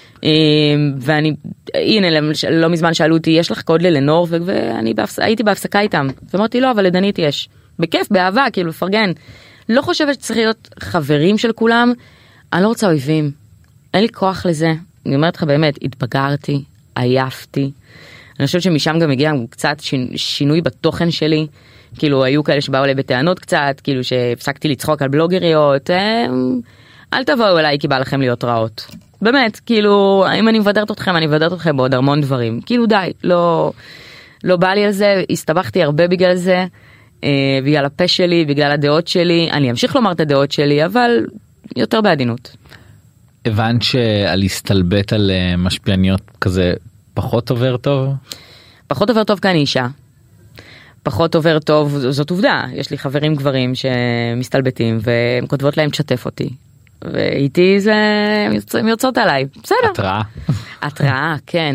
Speaker 3: ואני, הנה, לא מזמן שאלו אותי, יש לך קוד ללנור? ואני הייתי בהפסקה איתם, ואמרתי לא, אבל לדנית יש. בכיף, באהבה, כאילו לפרגן. לא חושבת שצריך להיות חברים של כולם, אני לא רוצה אויבים. אין לי כוח לזה. אני אומרת לך באמת, התבגרתי, עייפתי. אני חושבת שמשם גם הגיע קצת שינוי בתוכן שלי. כאילו היו כאלה שבאו לי בטענות קצת, כאילו שהפסקתי לצחוק על בלוגריות. אל תבואו אליי כי בא לכם להיות רעות. באמת, כאילו, אם אני מבדרת אתכם, אני מבדרת אתכם בעוד המון דברים. כאילו די, לא בא לי על זה, הסתבכתי הרבה בגלל זה, בגלל הפה שלי, בגלל הדעות שלי. אני אמשיך לומר את הדעות שלי, אבל יותר בעדינות.
Speaker 2: הבנת שעל הסתלבט על משפיעניות כזה פחות עובר טוב?
Speaker 3: פחות עובר טוב כי אני אישה. פחות עובר טוב, זאת עובדה. יש לי חברים גברים שמסתלבטים, והם כותבות להם תשתף אותי. ואיתי זה, הם יוצאות עליי. בסדר. התראה, כן.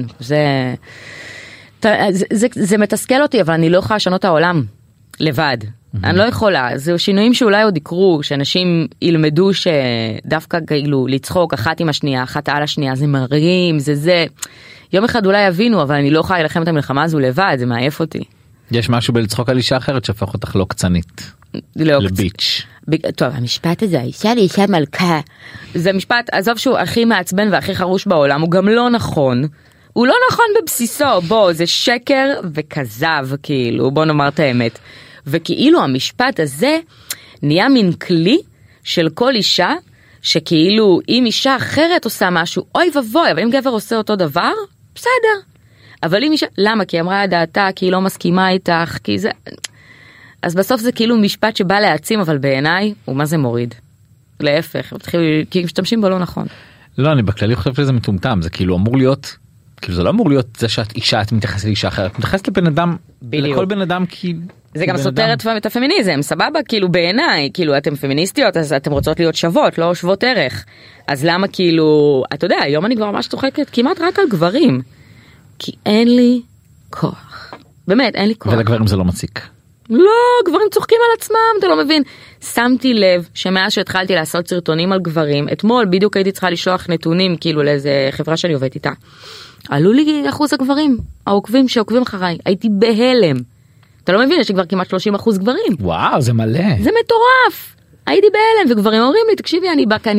Speaker 3: זה מתסכל אותי, אבל אני לא יכולה לשנות העולם לבד. אני לא יכולה. זה שינויים שאולי עוד יקרו, שאנשים ילמדו שדווקא כאילו לצחוק אחת עם השנייה, אחת על השנייה, זה מרים, זה. יום אחד אולי יבינו, אבל אני לא יכולה ללחם את המלחמה הזו לבד, זה מעייף אותי.
Speaker 2: יש משהו בלצחוק על אישה אחרת שהפך אותך לא קצנית. לביץ'.
Speaker 3: טוב, המשפט הזה, אישה לאישה מלכה, זה משפט, עזוב שהוא הכי מעצבן והכי חרוש בעולם, הוא גם לא נכון. הוא לא נכון בבסיסו, בוא, זה שקר וכזב, כאילו, בוא נאמר את האמת. וכאילו המשפט הזה, נהיה מין כלי של כל אישה, שכאילו אם אישה אחרת עושה משהו, אוי ובוי, אבל אם גבר עושה אותו דבר, בסדר. אבל אם אישה, למה? כי היא אמרה דעתה, כי היא לא מסכימה איתך, כי זה... אז בסוף זה כאילו משפט שבא להעצים, אבל בעיניי הוא מה זה מוריד. להפך, כי משתמשים בו לא נכון.
Speaker 2: לא, אני בכללי חושב שזה מטומטם, זה כאילו אמור להיות, כאילו זה לא אמור להיות זה שאת אישה, את מתייחסת לאישה אחרת, את מתייחסת לבן אדם, לכל בן אדם כי...
Speaker 3: זה גם סותר את הפמיניזם, סבבה, כאילו בעיניי, כאילו אתם פמיניסטיות, אז אתם רוצות להיות שוות, לא שוות ערך. אז למה כאילו, אתה יודע, היום אני כבר ממש צוחקת כמעט רק על גברים. כי אין לי כוח. באמת, אין לי כוח.
Speaker 2: ולגברים זה לא מציק.
Speaker 3: לא, גברים צוחקים על עצמם, אתה לא מבין. שמתי לב שמאז שהתחלתי לעשות סרטונים על גברים, אתמול בדיוק הייתי צריכה לשלוח נתונים כאילו לאיזה חברה שאני עובדת איתה. עלו לי אחוז הגברים, העוקבים שעוקבים אחריי, הייתי בהלם. אתה לא מבין, יש לי כבר כמעט 30% גברים.
Speaker 2: וואו, זה מלא.
Speaker 3: זה מטורף. הייתי בהלם, וגברים אומרים לי, תקשיבי,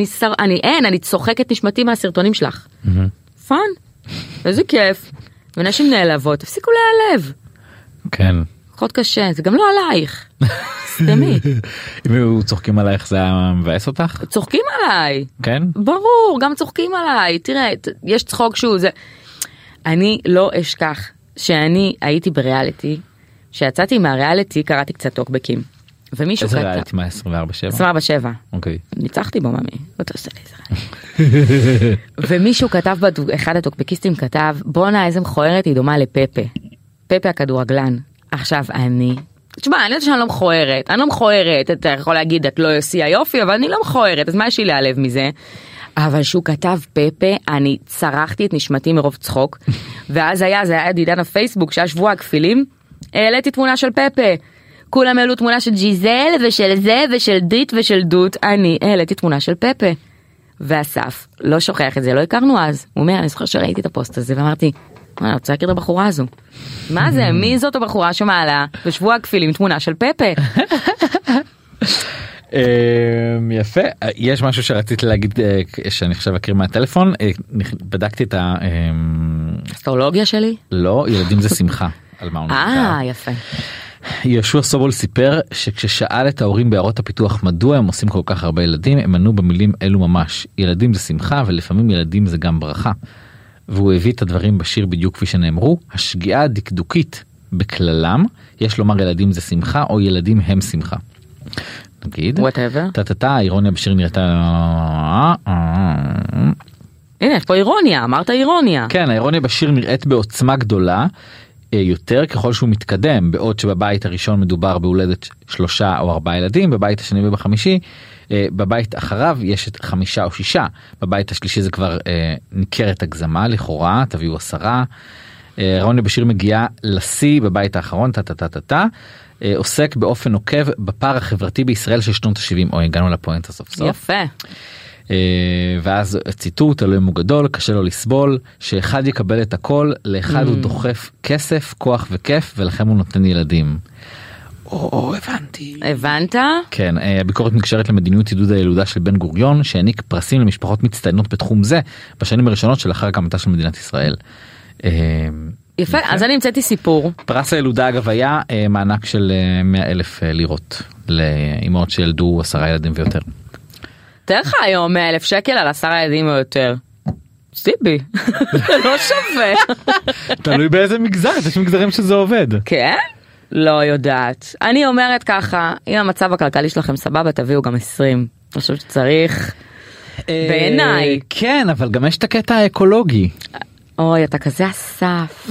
Speaker 3: אני צוחקת נשמתי מהסרטונים שלך. פאן. איזה כיף. ונשים נעלבות, תפסיקו להיעלב.
Speaker 2: כן.
Speaker 3: פחות קשה, זה גם לא עלייך. סתמי.
Speaker 2: אם היו צוחקים עלייך זה היה מבאס אותך?
Speaker 3: צוחקים עליי.
Speaker 2: כן?
Speaker 3: ברור, גם צוחקים עליי. תראה, יש צחוק שהוא זה. אני לא אשכח שאני הייתי בריאליטי, שיצאתי מהריאליטי קראתי קצת טוקבקים. ומישהו
Speaker 2: איזה ריאליטי? מה? 24/7?
Speaker 3: 24/7.
Speaker 2: אוקיי.
Speaker 3: ניצחתי בו ממי. לא תעשה לי זה. ומישהו כתב, אחד הטוקבקיסטים כתב, בונה איזה מכוערת היא דומה לפפה. פפה הכדורגלן. עכשיו תשמע, אני יודעת שאני לא מכוערת, אני לא מכוערת, אתה יכול להגיד, את לא עושה יופי, אבל אני לא מכוערת, אז מה יש לי להיעלב מזה? אבל שהוא כתב פפה, אני צרחתי את נשמתי מרוב צחוק, ואז זה היה דידן הפייסבוק, שהיה שבוע הכפילים, העליתי תמונה של פפה, כולם העלו תמונה של ג'יזל, ושל זה, ושל דיט, ושל דוט, אני העליתי תמונה של פפה, ואסף, לא שוכח את זה, לא הכרנו אז, הוא אומר, אני זוכר שראיתי את הפוסט הזה, ואמרתי, אני רוצה להכיר את הבחורה הזו. מה זה? מי זאת הבחורה שמעלה בשבוע הכפילים תמונה של פפה?
Speaker 2: יפה. יש משהו שרציתי להגיד שאני עכשיו אקריא מהטלפון. בדקתי את
Speaker 3: האסטרולוגיה שלי?
Speaker 2: לא, ילדים זה שמחה. על מה הוא נדבר.
Speaker 3: יפה.
Speaker 2: יהושע סובול סיפר שכששאל את ההורים בעיירות הפיתוח מדוע הם עושים כל כך הרבה ילדים, הם ענו במילים אלו ממש. ילדים זה שמחה ולפעמים ילדים זה גם ברכה. והוא הביא את הדברים בשיר בדיוק כפי שנאמרו, השגיאה הדקדוקית בכללם, יש לומר ילדים זה שמחה או ילדים הם שמחה. נגיד, האירוניה בשיר נראתה...
Speaker 3: הנה, יש פה אירוניה, אמרת אירוניה.
Speaker 2: כן, האירוניה בשיר נראית בעוצמה גדולה, יותר ככל שהוא מתקדם, בעוד שבבית הראשון מדובר בהולדת 3 או 4 ילדים, בבית השני ובחמישי, בבית אחריו יש 5 או 6, בבית השלישי זה כבר ניכרת הגזמה לכאורה, תביאו 10, האירוניה בשיר מגיעה לשיא בבית האחרון, עוסק באופן עוקב בפער החברתי בישראל של שנות ה-70, או הגענו לפואנט הסוף סוף.
Speaker 3: יפה.
Speaker 2: ואז ציטוט, אלוהים הוא גדול, קשה לו לסבול, שאחד יקבל את הכל, לאחד הוא דוחף כסף, כוח וכיף, ולכם הוא נותן ילדים. הבנתי.
Speaker 3: הבנת?
Speaker 2: כן, הביקורת נקשרת למדיניות עידוד הילודה של בן גוריון, שהעניק פרסים למשפחות מצטיינות בתחום זה, בשנים הראשונות של אחר הקמתה של מדינת ישראל.
Speaker 3: יפה, אז אני המצאתי סיפור.
Speaker 2: פרס הילודה אגב היה מענק של 100,000 לירות, לאמהות שילדו 10 ילדים ויותר.
Speaker 3: תראה לך היום 100,000 שקל על 10 ילדים או יותר. סיבי, לא שווה.
Speaker 2: תלוי באיזה מגזר, יש מגזרים שזה עובד.
Speaker 3: כן? לא יודעת. אני אומרת ככה, אם המצב הכלכלי שלכם סבבה, תביאו גם 20. אני חושבת שצריך, בעיניי.
Speaker 2: כן, אבל גם יש את הקטע האקולוגי.
Speaker 3: אוי, אתה כזה אסף.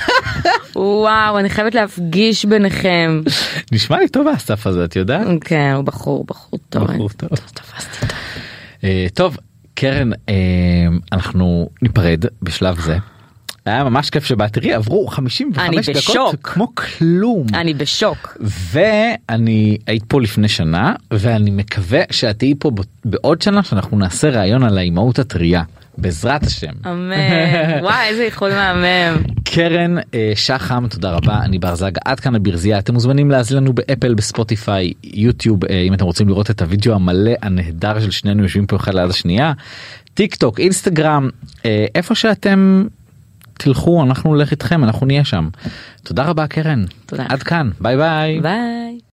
Speaker 3: וואו, אני חייבת להפגיש ביניכם.
Speaker 2: נשמע לי טוב האסף הזה, את יודעת?
Speaker 3: כן, הוא בחור טוב.
Speaker 2: תפסתי טוב. טוב, קרן, אנחנו ניפרד בשלב זה. היה ממש כיף שבאת, תראי, עברו 55 דקות כמו כלום.
Speaker 3: אני בשוק.
Speaker 2: ואני היית פה לפני שנה, ואני מקווה שאת תהיי פה בעוד שנה, שאנחנו נעשה רעיון על האימהות הטריה. בעזרת השם.
Speaker 3: אמן. וואי, איזה איחוד מהמם.
Speaker 2: קרן שחם, תודה רבה. אני ברזג, עד כאן הברזייה. אתם מוזמנים להאזין לנו באפל, בספוטיפיי, יוטיוב, אם אתם רוצים לראות את הוידאו המלא הנהדר של שנינו יושבים פה אחד ליד השנייה. טיק טוק, אינסטגרם, איפה שאתם תלכו, אנחנו נלך איתכם, אנחנו נהיה שם. תודה רבה קרן.
Speaker 3: תודה.
Speaker 2: עד כאן, ביי ביי.
Speaker 3: ביי.